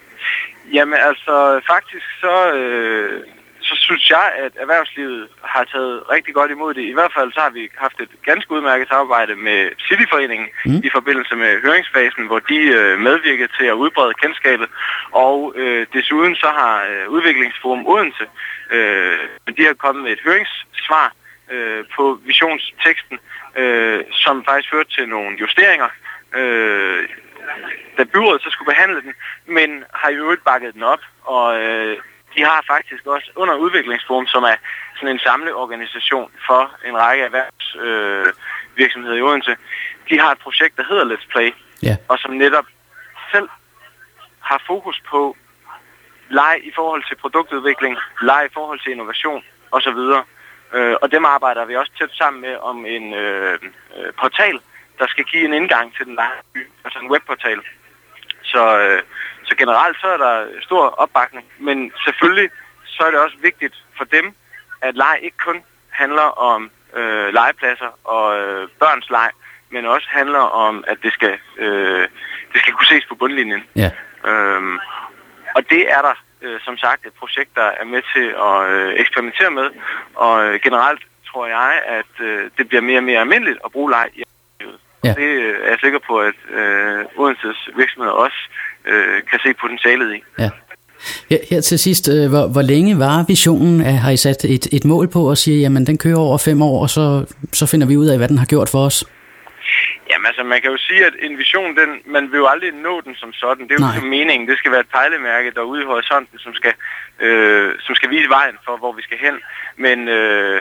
Jamen altså, faktisk så, øh, så synes jeg, at erhvervslivet har taget rigtig godt imod det. I hvert fald så har vi haft et ganske udmærket samarbejde med Cityforeningen mm. i forbindelse med høringsfasen, hvor de øh, medvirkede til at udbrede kendskabet. Og øh, desuden så har øh, Udviklingsforum Odense, øh, de har kommet med et høringssvar øh, på visionsteksten, øh, som faktisk førte til nogle justeringer, øh, da byrådet så skulle behandle den, men har i øvrigt bakket den op, og øh, de har faktisk også under Udviklingsforum, som er sådan en samleorganisation for en række erhvervsvirksomheder øh, i Odense, de har et projekt, der hedder Let's Play, yeah. og som netop selv har fokus på leg i forhold til produktudvikling, leg i forhold til innovation osv. Øh, og dem arbejder vi også tæt sammen med om en øh, øh, portal, der skal give en indgang til den lejende by, altså en webportal. Så, øh, så generelt så er der stor opbakning, men selvfølgelig så er det også vigtigt for dem, at leg ikke kun handler om øh, legepladser og øh, børns leg, men også handler om, at det skal, øh, det skal kunne ses på bundlinjen. Ja. Øhm, og det er der øh, som sagt et projekt, der er med til at øh, eksperimentere med, og øh, generelt tror jeg, at øh, det bliver mere og mere almindeligt at bruge leg i livet. Ja. Det øh, er jeg sikker på, at øh, Odenses virksomheder også øh, kan se potentialet i. Ja. Her, her til sidst, øh, hvor, hvor længe var visionen? Har I sat et, et mål på og siger, jamen den kører over fem år, og så, så finder vi ud af, hvad den har gjort for os? Jamen altså, man kan jo sige, at en vision, den, man vil jo aldrig nå den som sådan. Det er jo ikke meningen. Det skal være et pejlemærke derude i horisonten, som skal, øh, som skal vise vejen for, hvor vi skal hen. Men øh,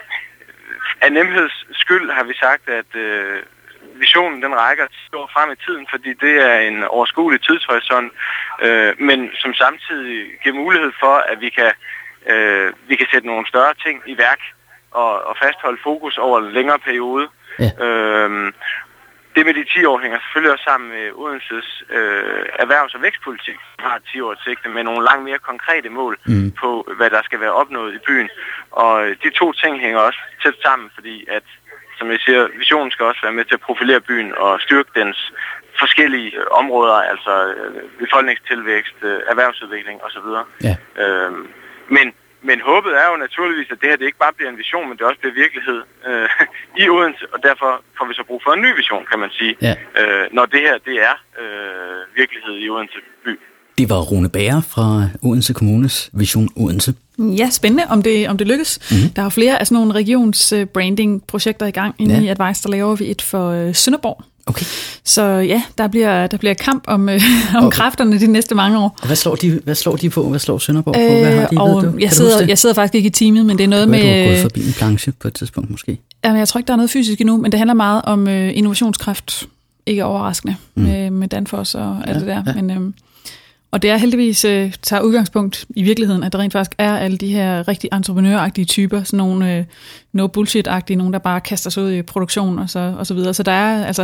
af nemheds skyld har vi sagt, at øh, visionen den rækker ti år frem i tiden, fordi det er en overskuelig tidshorisont, øh, men som samtidig giver mulighed for, at vi kan, øh, vi kan sætte nogle større ting i værk og, og fastholde fokus over en længere periode. Ja. Øh, det med de ti år hænger selvfølgelig også sammen med Odenses øh, erhvervs- og vækstpolitik, som har ti års sigte med nogle langt mere konkrete mål mm. på, hvad der skal være opnået i byen. Og de to ting hænger også tæt sammen, fordi at, som jeg siger, visionen skal også være med til at profilere byen og styrke dens forskellige områder, altså øh, befolkningstilvækst, øh, erhvervsudvikling osv. Ja. Øh, men Men håbet er jo naturligvis, at det her det ikke bare bliver en vision, men det også bliver virkelighed øh, i Odense, og derfor får vi så brug for en ny vision, kan man sige, ja. øh, når det her det er øh, virkelighed i Odense by. Det var Rune Bager fra Odense Kommunes Vision Odense. Ja, spændende, om det, om det lykkes. Mm-hmm. Der er flere af sådan nogle regions-branding-projekter i gang. Inde ja. i Advice, der laver vi et for øh, Sønderborg. Okay. Så ja, der bliver, der bliver kamp om, øh, om okay. kræfterne de næste mange år. Og hvad slår de, hvad slår de på? Hvad slår Sønderborg på? Hvad har de, og ved du? Jeg, sidder, jeg sidder faktisk ikke i teamet, men det er noget med... Du har gået forbi en planche på et tidspunkt måske. Jamen, jeg tror ikke, der er noget fysisk endnu, men det handler meget om øh, innovationskraft. Ikke overraskende mm. med, med Danfoss og alt ja, det der. Ja. Men, øh, og det er heldigvis øh, tager udgangspunkt i virkeligheden, at der rent faktisk er alle de her rigtig entreprenøragtige typer, sådan nogle øh, no bullshit-agtige, nogen der bare kaster sig ud i produktion og så, og så videre. Så der er altså...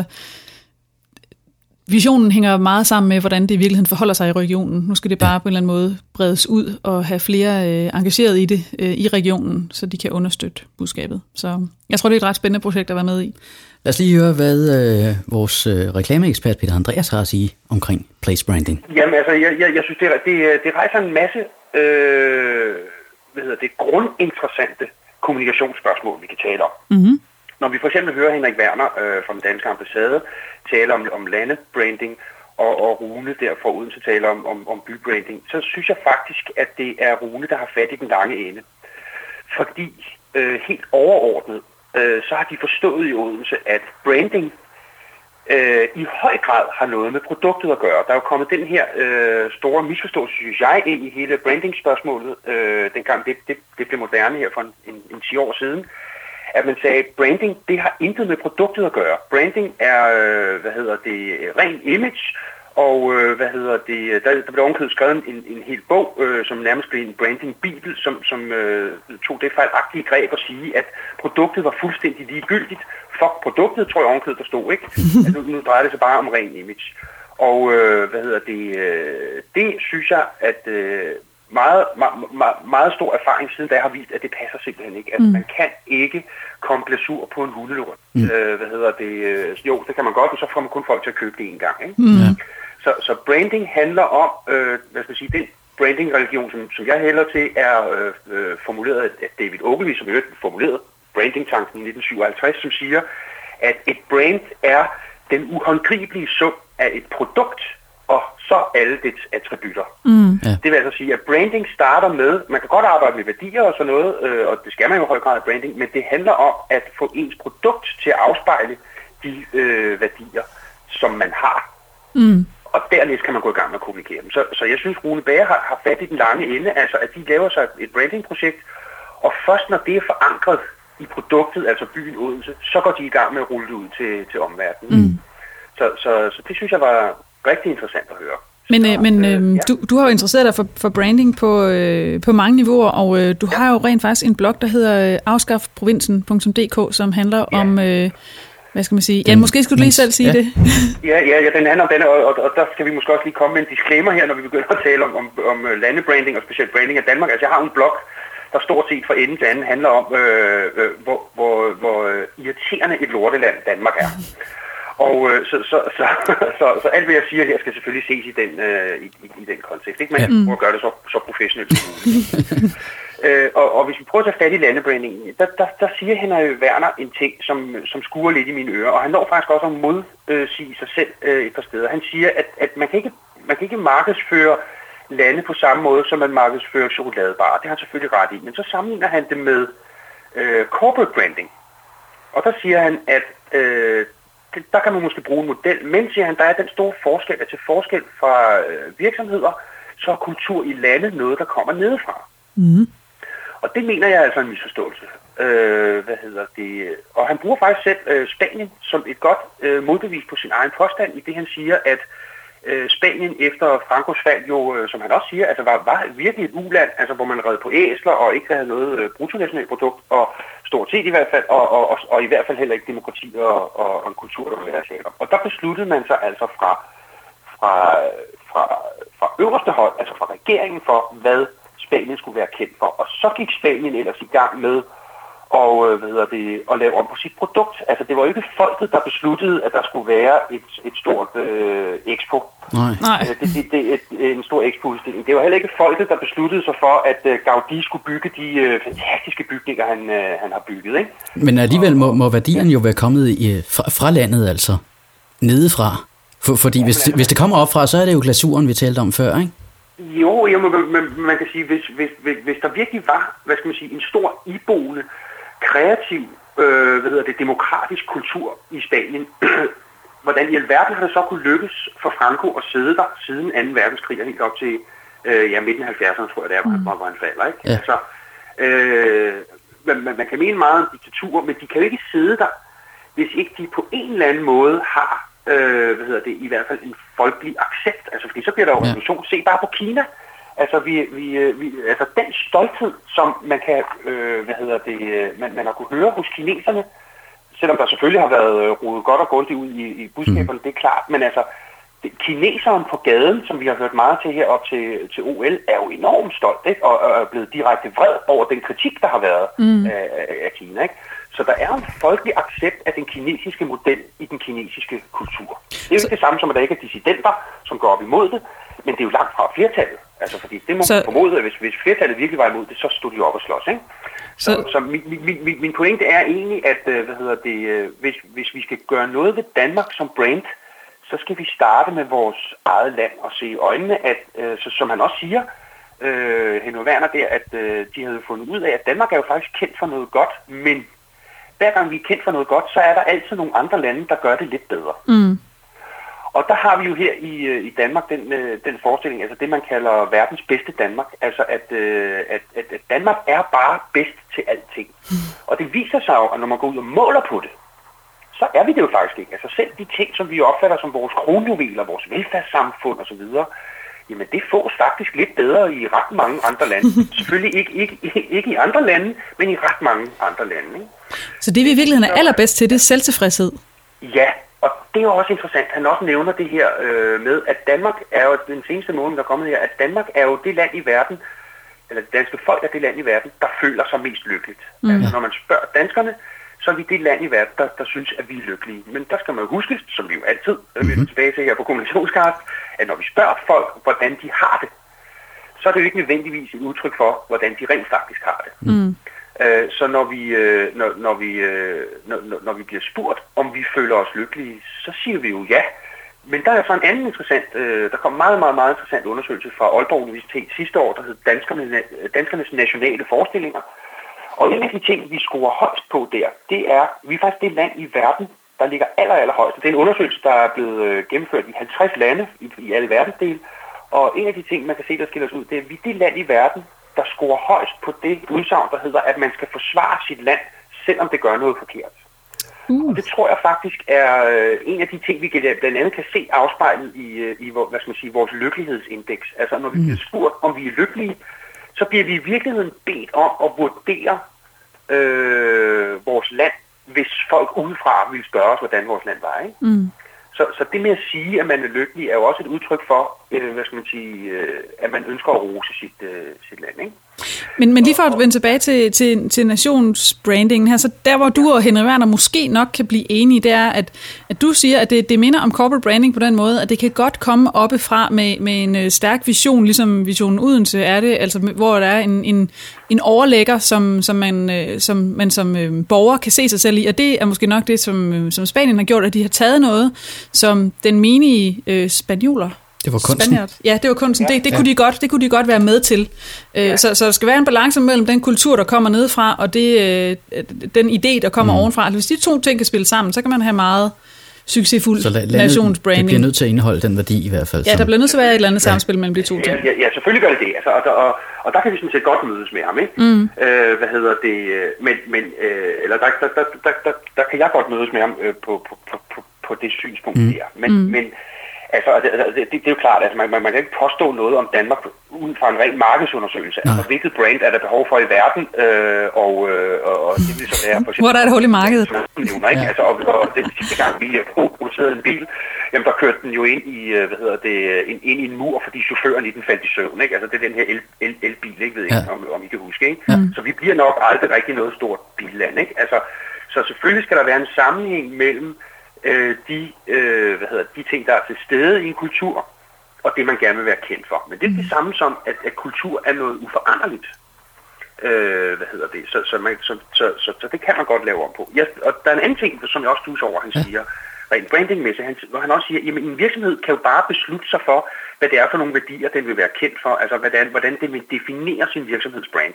Visionen hænger meget sammen med, hvordan det i virkeligheden forholder sig i regionen. Nu skal det bare ja. på en eller anden måde bredes ud og have flere øh, engageret i det øh, i regionen, så de kan understøtte budskabet. Så jeg tror, det er et ret spændende projekt at være med i. Lad os lige høre, hvad øh, vores øh, reklameekspert Peter Andreas har at sige omkring place branding. Jamen altså, jeg, jeg, jeg synes, det, det, det rejser en masse øh, hvad hedder det, grundinteressante kommunikationsspørgsmål, vi kan tale om. Mm-hmm. Når vi for eksempel hører Henrik Werner øh, fra den danske ambassade tale om, om landebranding, og, og Rune der fra Odense taler om, om, om bybranding, så synes jeg faktisk, at det er Rune, der har fat i den lange ende. Fordi øh, helt overordnet, øh, så har de forstået i Odense, at branding øh, i høj grad har noget med produktet at gøre. Der er jo kommet den her øh, store misforståelse, synes jeg, ind i hele branding-spørgsmålet, øh, dengang det, det, det blev moderne her for en, en, en ti år siden, at man sagde, at branding, det har intet med produktet at gøre. Branding er, øh, hvad hedder det, ren image, og øh, hvad hedder det, der, der blev ovenkøbet skrevet en, en hel bog, øh, som nærmest blev en branding-bibel, som, som øh, tog det fejlagtige greb at sige, at produktet var fuldstændig ligegyldigt. Fuck produktet, tror jeg ovenkøbet, der stod, ikke? At nu, nu drejer det sig bare om ren image. Og øh, hvad hedder det, øh, det synes jeg, at... Øh, Meget, meget, meget stor erfaring siden, der har vist, at det passer simpelthen ikke. At mm. man kan ikke komme glasur på en hundelort. Mm. Øh, hvad hedder det? Jo, det kan man godt, men så får man kun folk til at købe det en gang. Ikke? Mm. Så, så branding handler om, øh, hvad skal jeg sige, den branding-religion, som, som jeg hælder til, er øh, formuleret af David Ogilvy, som jo formulerede branding-tanken i nitten syvoghalvtreds, som siger, at et brand er den uhåndgribelige sum af et produkt, og så alle dets attributter. Mm. Ja. Det vil altså sige, at branding starter med, man kan godt arbejde med værdier og sådan noget, øh, og det skal man jo i høj grad af branding, men det handler om at få ens produkt til at afspejle de øh, værdier, som man har. Mm. Og dernæst kan man gå i gang med at kommunikere dem. Så, så jeg synes, Rune Bager har, har fat i den lange ende, altså at de laver sig et branding-projekt, og først når det er forankret i produktet, altså byen Odense, så går de i gang med at rulle det ud til, til omverdenen. Mm. Så, så, så det synes jeg var rigtig interessant at høre. Men, øh, men øh, ja. du, du har jo interesseret dig for, for branding på, øh, på mange niveauer, og øh, du ja. har jo rent faktisk en blog, der hedder øh, afskaf provinsen punktum d k, som handler ja. om, øh, hvad skal man sige, ja, måske skulle du lige selv sige ja. det. ja, ja, ja, den handler om den, og, og, og der skal vi måske også lige komme med en disclaimer her, når vi begynder at tale om, om, om landebranding, og specielt branding af Danmark. Altså jeg har en blog, der stort set fra ende til anden handler om, øh, øh, hvor, hvor, hvor irriterende et lorteland Danmark er. Og øh, så, så, så, så, så alt, hvad jeg siger her, skal selvfølgelig ses i den, øh, i, i, i den kontekst. Ikke? Men jeg prøver at gøre det så, så professionelt som muligt. øh, og, og hvis vi prøver at tage fat i landebrandingen, der, der, der siger Henrik Werner en ting, som, som skuer lidt i mine ører. Og han når faktisk også at modsige sig selv øh, et par steder. Han siger, at, at man, kan ikke, man kan ikke markedsføre lande på samme måde, som man markedsfører chokoladebarer. Det har han selvfølgelig ret i. Men så sammenligner han det med øh, corporate branding. Og der siger han, at... Øh, der kan man måske bruge en model, men siger han, der er den store forskel, at til forskel fra øh, virksomheder, så er kultur i landet noget, der kommer nedefra. Mm. Og det mener jeg er altså en misforståelse. Øh, hvad hedder det? Og han bruger faktisk selv øh, Spanien som et godt øh, modbevis på sin egen påstand, i det han siger, at øh, Spanien efter Francos fald jo, øh, som han også siger, altså var, var virkelig et uland, altså hvor man red på æsler og ikke havde noget øh, bruttonationalprodukt, og stort set i hvert fald, og, og, og, og i hvert fald heller ikke demokrati og, og, og en kultur, der var værdsætter. Og der besluttede man sig altså fra, fra, fra, fra øverste hold, altså fra regeringen for, hvad Spanien skulle være kendt for. Og så gik Spanien ellers i gang med og hvad hedder det, at lave om på sit produkt. Altså det var jo ikke folket, der besluttede, at der skulle være et, et stort øh, expo. Nej. Nej. Det, det, det er en stor expo-udstilling. Det var heller ikke folket, der besluttede sig for, at uh, Gaudí skulle bygge de uh, fantastiske bygninger, han, uh, han har bygget. Ikke? Men alligevel må, må værdierne jo være kommet i, fra, fra landet, altså nedefra. For, fordi hvis, hvis det kommer op fra, så er det jo glasuren, vi talte om før, ikke? Jo, jo man, man, man kan sige, hvis, hvis, hvis, hvis der virkelig var, hvad skal man sige, en stor iboende, kreativ, øh, hvad hedder det, demokratisk kultur i Spanien, hvordan i alverden har det så kunne lykkes for Franco at sidde der siden anden verdenskrig og helt op til øh, ja, midten af halvfjerdserne, tror jeg det er, hvor, hvor han falder, ikke? Ja. Altså, øh, man, man, man kan mene meget om diktatur, men de kan jo ikke sidde der, hvis ikke de på en eller anden måde har, øh, hvad hedder det, i hvert fald en folkelig accept. Altså, fordi så bliver der jo revolution. Se bare på Kina. Altså, vi, vi, vi, altså den stolthed, som man kan, øh, hvad hedder det, man, man har kunne høre hos kineserne, selvom der selvfølgelig har været rodet godt og grundigt ud i, i budskaberne, mm. det er klart, men altså, det, kineseren på gaden, som vi har hørt meget til herop til, til O L, er jo enormt stolt, ikke? Og, og er blevet direkte vred over den kritik, der har været mm. af, af Kina, ikke? Så der er en folkelig accept af den kinesiske model i den kinesiske kultur. Det er jo ikke det samme som, at der ikke er dissidenter, som går op imod det, men det er jo langt fra flertallet. Altså, fordi det må man formode, at hvis, hvis flertallet virkelig var imod det, så stod de op og slås, ikke? Så, så, så min, min, min, min pointe er egentlig, at hvad hedder det, hvis, hvis vi skal gøre noget ved Danmark som brand, så skal vi starte med vores eget land og se i øjnene, at, øh, så, som han også siger, øh, Henrik Werner der, at øh, de havde fundet ud af, at Danmark er jo faktisk kendt for noget godt, men hver gang vi er kendt for noget godt, så er der altid nogle andre lande, der gør det lidt bedre. Mm. Og der har vi jo her i, i Danmark den, den forestilling, altså det man kalder verdens bedste Danmark, altså at, at, at, at Danmark er bare bedst til alting. Mm. Og det viser sig jo, at når man går ud og måler på det, så er vi det jo faktisk ikke. Altså selv de ting, som vi opfatter som vores kronjuveler, vores velfærdssamfund osv., jamen det fås faktisk lidt bedre i ret mange andre lande. Selvfølgelig ikke, ikke, ikke, ikke i andre lande, men i ret mange andre lande. Ikke? Så det vi i virkeligheden er allerbedst til, det er selvtilfredshed? Ja, og det er jo også interessant. Han også nævner det her øh, med, at Danmark er jo, den seneste måned, der er kommet her, at Danmark er jo det land i verden, eller det danske folk er det land i verden, der føler sig mest lykkeligt. Mm. Altså når man spørger danskerne, så er vi det land i verden, der, der synes, at vi er lykkelige. Men der skal man jo huske, som vi jo altid mm-hmm. vil tilbage til her på Kommunikationskast, at når vi spørger folk, hvordan de har det, så er det jo ikke nødvendigvis et udtryk for, hvordan de rent faktisk har det. Mm. Uh, så når vi, uh, når, når, vi, uh, når, når vi bliver spurgt, om vi føler os lykkelige, så siger vi jo ja. Men der er så en anden interessant, uh, der kom meget, meget, meget interessant undersøgelse fra Aalborg Universitet sidste år, der hed Danskerne, Danskernes Nationale Forestillinger. Og en af de ting, vi scorer højst på der, det er, vi er faktisk det land i verden, der ligger aller, aller højst. Det er en undersøgelse, der er blevet gennemført i halvtreds lande i, i alle verdensdele. Og en af de ting, man kan se, der skiller os ud, det er, at vi er det land i verden, der scorer højst på det udsagn, der hedder, at man skal forsvare sit land, selvom det gør noget forkert. Uh. Og det tror jeg faktisk er øh, en af de ting, vi kan, blandt andet kan se afspejlet i, øh, i hvad skal man sige, vores lykkelighedsindeks. Altså når vi bliver spurgt, om vi er lykkelige, så bliver vi i virkeligheden bedt om at vurdere øh, vores land, hvis folk udefra vil spørge os, hvordan vores land var. Ikke? Mm. Så, så det med at sige, at man er lykkelig, er jo også et udtryk for, øh, hvad skal man sige, øh, at man ønsker at rose sit, øh, sit land. Ikke? Men, men lige for at vende tilbage til, til, til nationsbrandingen her, så der hvor du og Henrik Werner måske nok kan blive enige, det er, at, at du siger, at det, det minder om corporate branding på den måde, at det kan godt komme oppefra med, med en stærk vision, ligesom visionen Odense er det, altså hvor der er en, en, en overlægger, som, som, man, som man som borger kan se sig selv i, og det er måske nok det, som, som Spanien har gjort, at de har taget noget, som den menige øh, spanioler, det var kunsten. Spaniard. Ja, det var kunsten. Ja. Det, det, ja. kunne de godt, det kunne de godt være med til. Ja. Så, så der skal være en balance mellem den kultur, der kommer nedefra, og det, den idé, der kommer mm. ovenfra. Altså, hvis de to ting kan spille sammen, så kan man have meget succesfuld la- nationsbranding. Det bliver nødt til at indeholde den værdi i hvert fald. Ja, der bliver nødt til at være et eller andet ja. samspil mellem de to ting. Ja, ja, selvfølgelig gør det det. Altså, og, der, og, og der kan vi sådan set godt mødes med ham, ikke? Mm. Øh, hvad hedder det? Men, men øh, eller der, der, der, der, der, der kan jeg godt mødes med ham øh, på, på, på, på, på det synspunkt mm. der. Men, mm. men Altså, det, det, det er jo klart, altså man, man, man kan ikke påstå noget om Danmark uden fra en ren markedsundersøgelse. Altså, hvilket brand er der behov for i verden, øh, og, øh, og det vil så være... For Hvor der er et hul i markedet. Nævner, ikke? Ja. Altså, og, og den sidste gang, vi producerede en bil, jamen der kørte den jo ind i, hvad hedder det, ind, ind i en mur, fordi chaufføren i den faldt i søvn, ikke? Altså, det er den her el, el, elbil, ikke? Ved ikke, ja. om, om I kan huske, ikke? Ja. Så vi bliver nok aldrig rigtig noget stort billand, ikke? Altså, så selvfølgelig skal der være en sammenhæng mellem øh, de, øh, hvad hedder, de ting, der er til stede i en kultur, og det, man gerne vil være kendt for. Men det er det samme som, at, at kultur er noget uforanderligt. Øh, hvad hedder det? Så, så, man, så, så, så, så det kan man godt lave om på. Ja, og der er en anden ting, som jeg også stusser over, han ja. siger, rent brandingmæssigt, han, hvor han også siger, at en virksomhed kan jo bare beslutte sig for, hvad det er for nogle værdier, den vil være kendt for, altså hvordan, hvordan den vil definere sin virksomhedsbrand.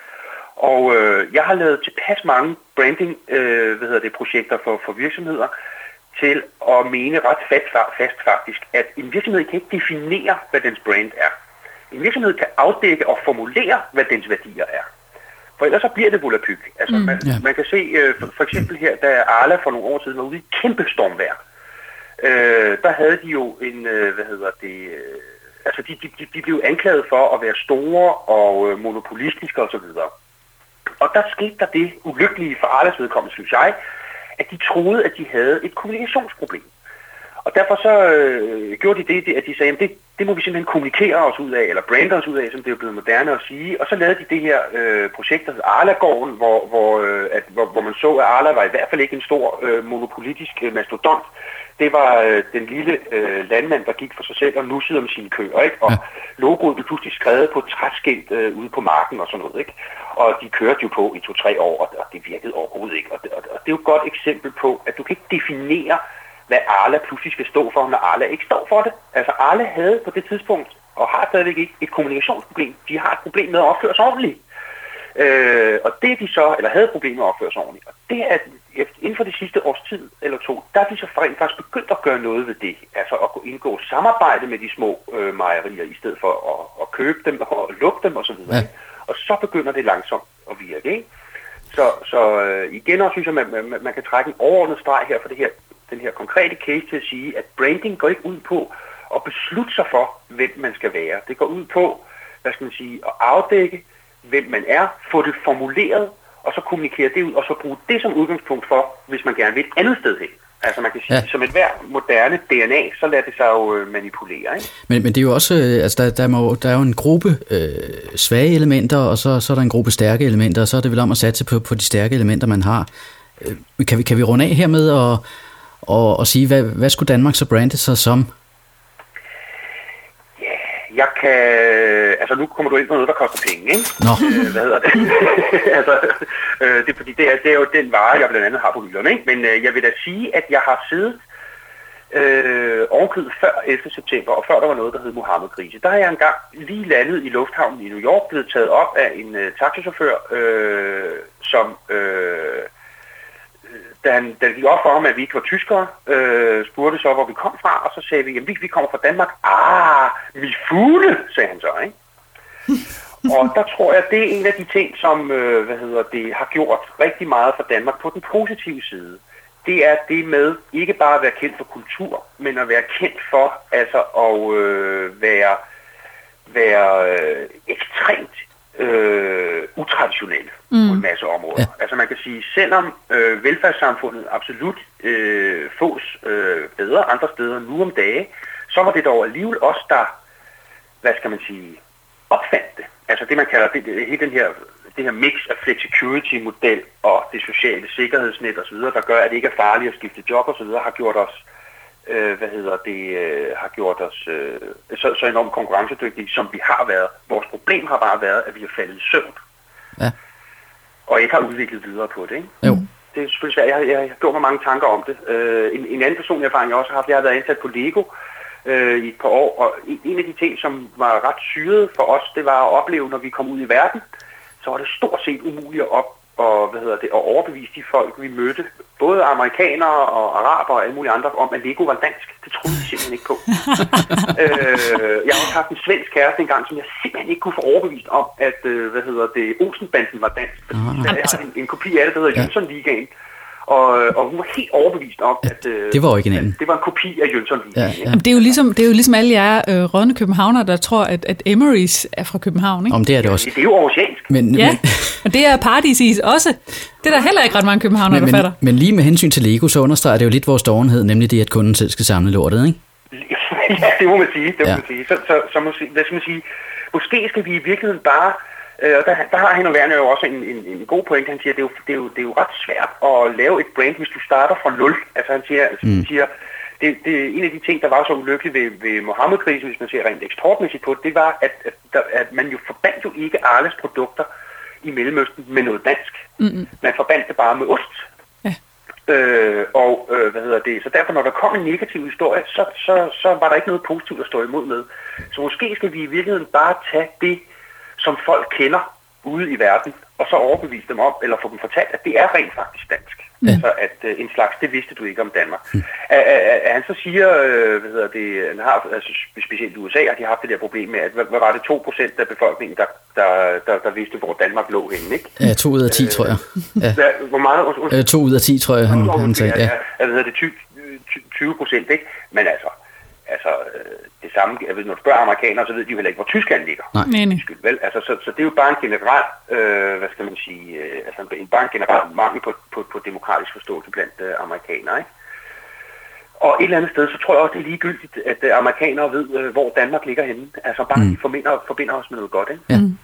Og øh, jeg har lavet tilpas mange branding øh, hvad hedder det, projekter for, for virksomheder til at mene ret fast, fast faktisk, at en virksomhed kan ikke definere, hvad dens brand er. En virksomhed kan afdække og formulere, hvad dens værdier er. For ellers så bliver det volapyk. Altså, mm, man, yeah. man kan se, øh, for, for eksempel her, da Arla for nogle år siden var ude i et kæmpe stormvejr, øh, der havde de jo en, øh, hvad hedder det, øh, altså de, de, de blev anklaget for at være store og øh, monopolistiske osv. Og der skete der det ulykkelige for Arlas vedkommende, synes jeg, at de troede, at de havde et kommunikationsproblem. Og derfor så øh, gjorde de det, at de sagde, at det, det må vi simpelthen kommunikere os ud af, eller brande os ud af, som det er blevet moderne at sige. Og så lavede de det her øh, projekt, der hed Arla-gården, hvor, hvor, øh, at, hvor, hvor man så, at Arla var i hvert fald ikke en stor øh, monopolitisk øh, mastodont. Det var øh, den lille øh, landmand, der gik for sig selv og nussede om sine køer, ikke? Og ja. logoet blev pludselig skrevet på et træskilt øh, ude på marken og sådan noget, ikke? Og de kørte jo på i to-tre år, og, og det virkede overhovedet ikke. Og det, og, og det er jo et godt eksempel på, at du kan ikke definere, hvad Arla pludselig skal stå for, når Arla ikke står for det. Altså Arla havde på det tidspunkt, og har stadigvæk ikke, et kommunikationsproblem. De har et problem med at opføre sig ordentligt. Øh, og det de så, eller havde problemer med at opføre sig ordentligt. Og det er, inden for det sidste års tid eller to, der er de så faktisk begyndt at gøre noget ved det. Altså at indgå samarbejde med de små øh, mejerier, i stedet for at, at købe dem og lukke dem osv. Ja. Og så begynder det langsomt at virke, ikke? Så, så øh, igen også synes jeg, at man, man, man kan trække en overordnet streg her for det her, den her konkrete case til at sige, at branding går ikke ud på at beslutte sig for, hvem man skal være. Det går ud på, hvad skal man sige, at afdække, hvem man er, få det formuleret, og så kommunikere det ud, og så bruge det som udgangspunkt for, hvis man gerne vil et andet sted hen. Altså man kan sige, ja. som et hver moderne D N A, så lader det sig jo manipulere, ikke? Men, men det er jo også, altså der, der, må, der er jo en gruppe øh, svage elementer, og så, så er der en gruppe stærke elementer, og så er det vel om at satse på, på de stærke elementer, man har. Øh, kan, vi, kan vi runde af her med at og, og sige, hvad, hvad skulle Danmark så brande sig som? Jeg kan... Altså, nu kommer du ind på noget, der koster penge, ikke? Nå. Øh, hvad hedder det? altså, øh, det er fordi, det er, det er jo den vare, jeg blandt andet har på hylderne, ikke? Men øh, jeg vil da sige, at jeg har siddet øh, ovenkøbet før ellevte september, og før der var noget, der hed Mohammed-krise. Der har jeg engang lige landet i lufthavnen i New York, blevet taget op af en øh, taxichauffør, øh, som... Øh, Da han, da det gik op for ham, at vi ikke var tyskere, øh, spurgte så, hvor vi kom fra, og så sagde vi, at vi, vi kommer fra Danmark. Ah, vi fugle, sagde han så, ikke? Og der tror jeg, det er en af de ting, som øh, hvad hedder det, har gjort rigtig meget for Danmark på den positive side. Det er det med ikke bare at være kendt for kultur, men at være kendt for altså at øh, være, være øh, ekstremt øh, utraditionel mm. på en masse områder. Ja. Altså man kan sige, selvom øh, velfærdssamfundet absolut øh, fås øh, bedre andre steder nu om dage, så var det dog alligevel også der, hvad skal man sige, opfandt det. Altså det man kalder det, det, hele den her, det her mix af flexicurity-model og det sociale sikkerhedsnet osv., der gør, at det ikke er farligt at skifte job osv., har gjort os Øh, hvad hedder det, øh, har gjort os øh, så, så enormt konkurrencedygtige, som vi har været. Vores problem har bare været, at vi har faldet i søvn. Ja. Og ikke har udviklet videre på det, ikke? Jo. Det er selvfølgelig svært. Jeg, jeg, jeg har gjort mig mange tanker om det. Øh, en, en anden personlig erfaring, jeg også har haft, jeg har været ansat på Lego øh, i et par år, og en af de ting, som var ret syret for os, det var at opleve, når vi kom ud i verden, så var det stort set umuligt at op og hvad hedder det, at overbevise de folk, vi mødte, både amerikanere og araber og alle mulige andre, om at Lego var dansk. Det troede de simpelthen ikke på. øh, jeg har også haft en svensk kæreste engang, som jeg simpelthen ikke kunne få overbevist om, at øh, hvad hedder det, Olsenbanden var dansk. Fordi uh-huh. jeg har en, en kopi af det, der hedder ja. Jønsson Ligaen. Og, og hun var helt overbevist om, at, at det var originalen. At det var en kopi af Jønsson-linjen. Ja, ja. Det er jo ligesom, det er jo ligesom alle jer øh, rådne københavnere, der tror, at, at Emery's er fra København, ikke? Om det er det også. Det er jo oceansk. Men, ja, men, og det er Paradisis også. Det er der heller ikke ret mange københavnere, men, der fatter. Men, men lige med hensyn til Lego, så understreger det jo lidt vores dovenhed, nemlig det, at kunden selv skal samle lortet, ikke? Ja, det må man sige. Det må ja. man sige. Så, så, så måske, hvad skal man sige, måske skal vi i virkeligheden bare, øh, og der, der har Henrik Werner jo også en, en, en god point. Han siger, at det er, jo, det, er jo, det er jo ret svært at lave et brand, hvis du starter fra nul. Altså han siger, altså, mm. han siger det, det er en af de ting, der var så ulykkeligt ved, ved Mohammed-krisen, hvis man ser rent eksportmæssigt på det, det var, at, at, der, at man jo forbandt jo ikke Arles produkter i Mellemøsten med noget dansk. Mm-hmm. Man forbandt det bare med ost. Ja. Øh, og øh, hvad hedder det? Så derfor, når der kom en negativ historie, så, så, så var der ikke noget positivt at stå imod med. Så måske skal vi i virkeligheden bare tage det, som folk kender ude i verden, og så overbevise dem om, eller få dem fortalt, at det er rent faktisk dansk. Ja. Altså at øh, en slags, det vidste du ikke om Danmark. Mm. At, at, at han så siger, øh, hvad hedder det, han har, altså specielt i U S A har de haft det der problem med, at hvad, hvad var det, to procent af befolkningen, der, der, der, der vidste, hvor Danmark lå henne, ikke? Ja, to ud af ti, øh, tror jeg. Ja. Hvad, hvor meget? Øh, to ud af ti, tror jeg, han, oh, han sagde. Ja, ja. Altså hedder det tyve procent, ikke? Men altså, altså det samme, når du spørger amerikanere, så ved de jo heller ikke, hvor Tyskland ligger. Nej. Nej. Skyld, vel? Altså, så, så det er jo bare en generel, øh, hvad skal man sige, øh, altså bare en generel mangel på, på, på demokratisk forståelse blandt øh, amerikanere, ikke? Og et eller andet sted, så tror jeg også, det er ligegyldigt, at øh, amerikanere ved, øh, hvor Danmark ligger henne. Altså bare mm. de forbinder, forbinder os med noget godt, ikke? Ja. Mm.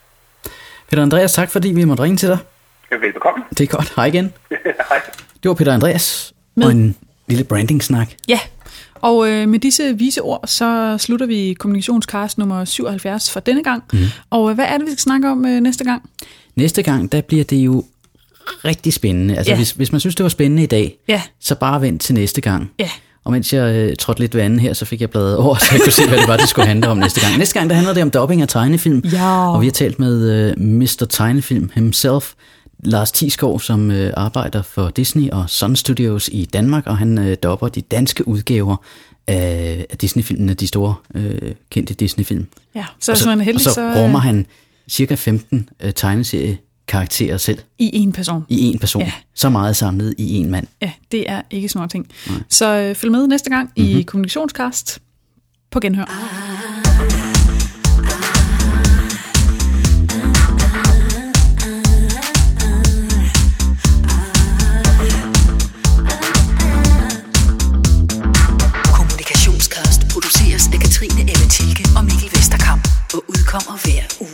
Peter Andreas, tak fordi vi måtte ringe til dig. Velbekomme. Det er godt. Hej igen. Hej. Det var Peter Andreas med og en lille branding-snak. Ja. Og øh, med disse vise ord, så slutter vi kommunikationscast nummer syvoghalvfjerds for denne gang. Mm. Og øh, hvad er det, vi skal snakke om øh, næste gang? Næste gang, der bliver det jo rigtig spændende. Altså, ja. hvis, hvis man synes, det var spændende i dag, ja. så bare vent til næste gang. Ja. Og mens jeg øh, trådte lidt ved anden her, så fik jeg bladet over, så jeg kunne se, hvad det var, det skulle handle om næste gang. Næste gang, der handler det om dubbing af tegnefilm. Ja. Og vi har talt med øh, mister Tegnefilm himself, Lars Thiesgaard, som øh, arbejder for Disney og Sun Studios i Danmark, og han øh, dubber de danske udgaver af, af Disney-filmene, de store øh, kendte Disney-film. Ja, så, og så, så, er heldig, og så, så rummer han cirka femten øh, tegneseriekarakterer selv. I en person. I en person. Ja. Så meget samlet i en mand. Ja, det er ikke små ting. Nej. Så øh, følg med næste gang mm-hmm. i Kommunikationscast på genhør. Produceres af Katrine Emme Tilke og Mikkel Vesterkamp og udkommer hver uge.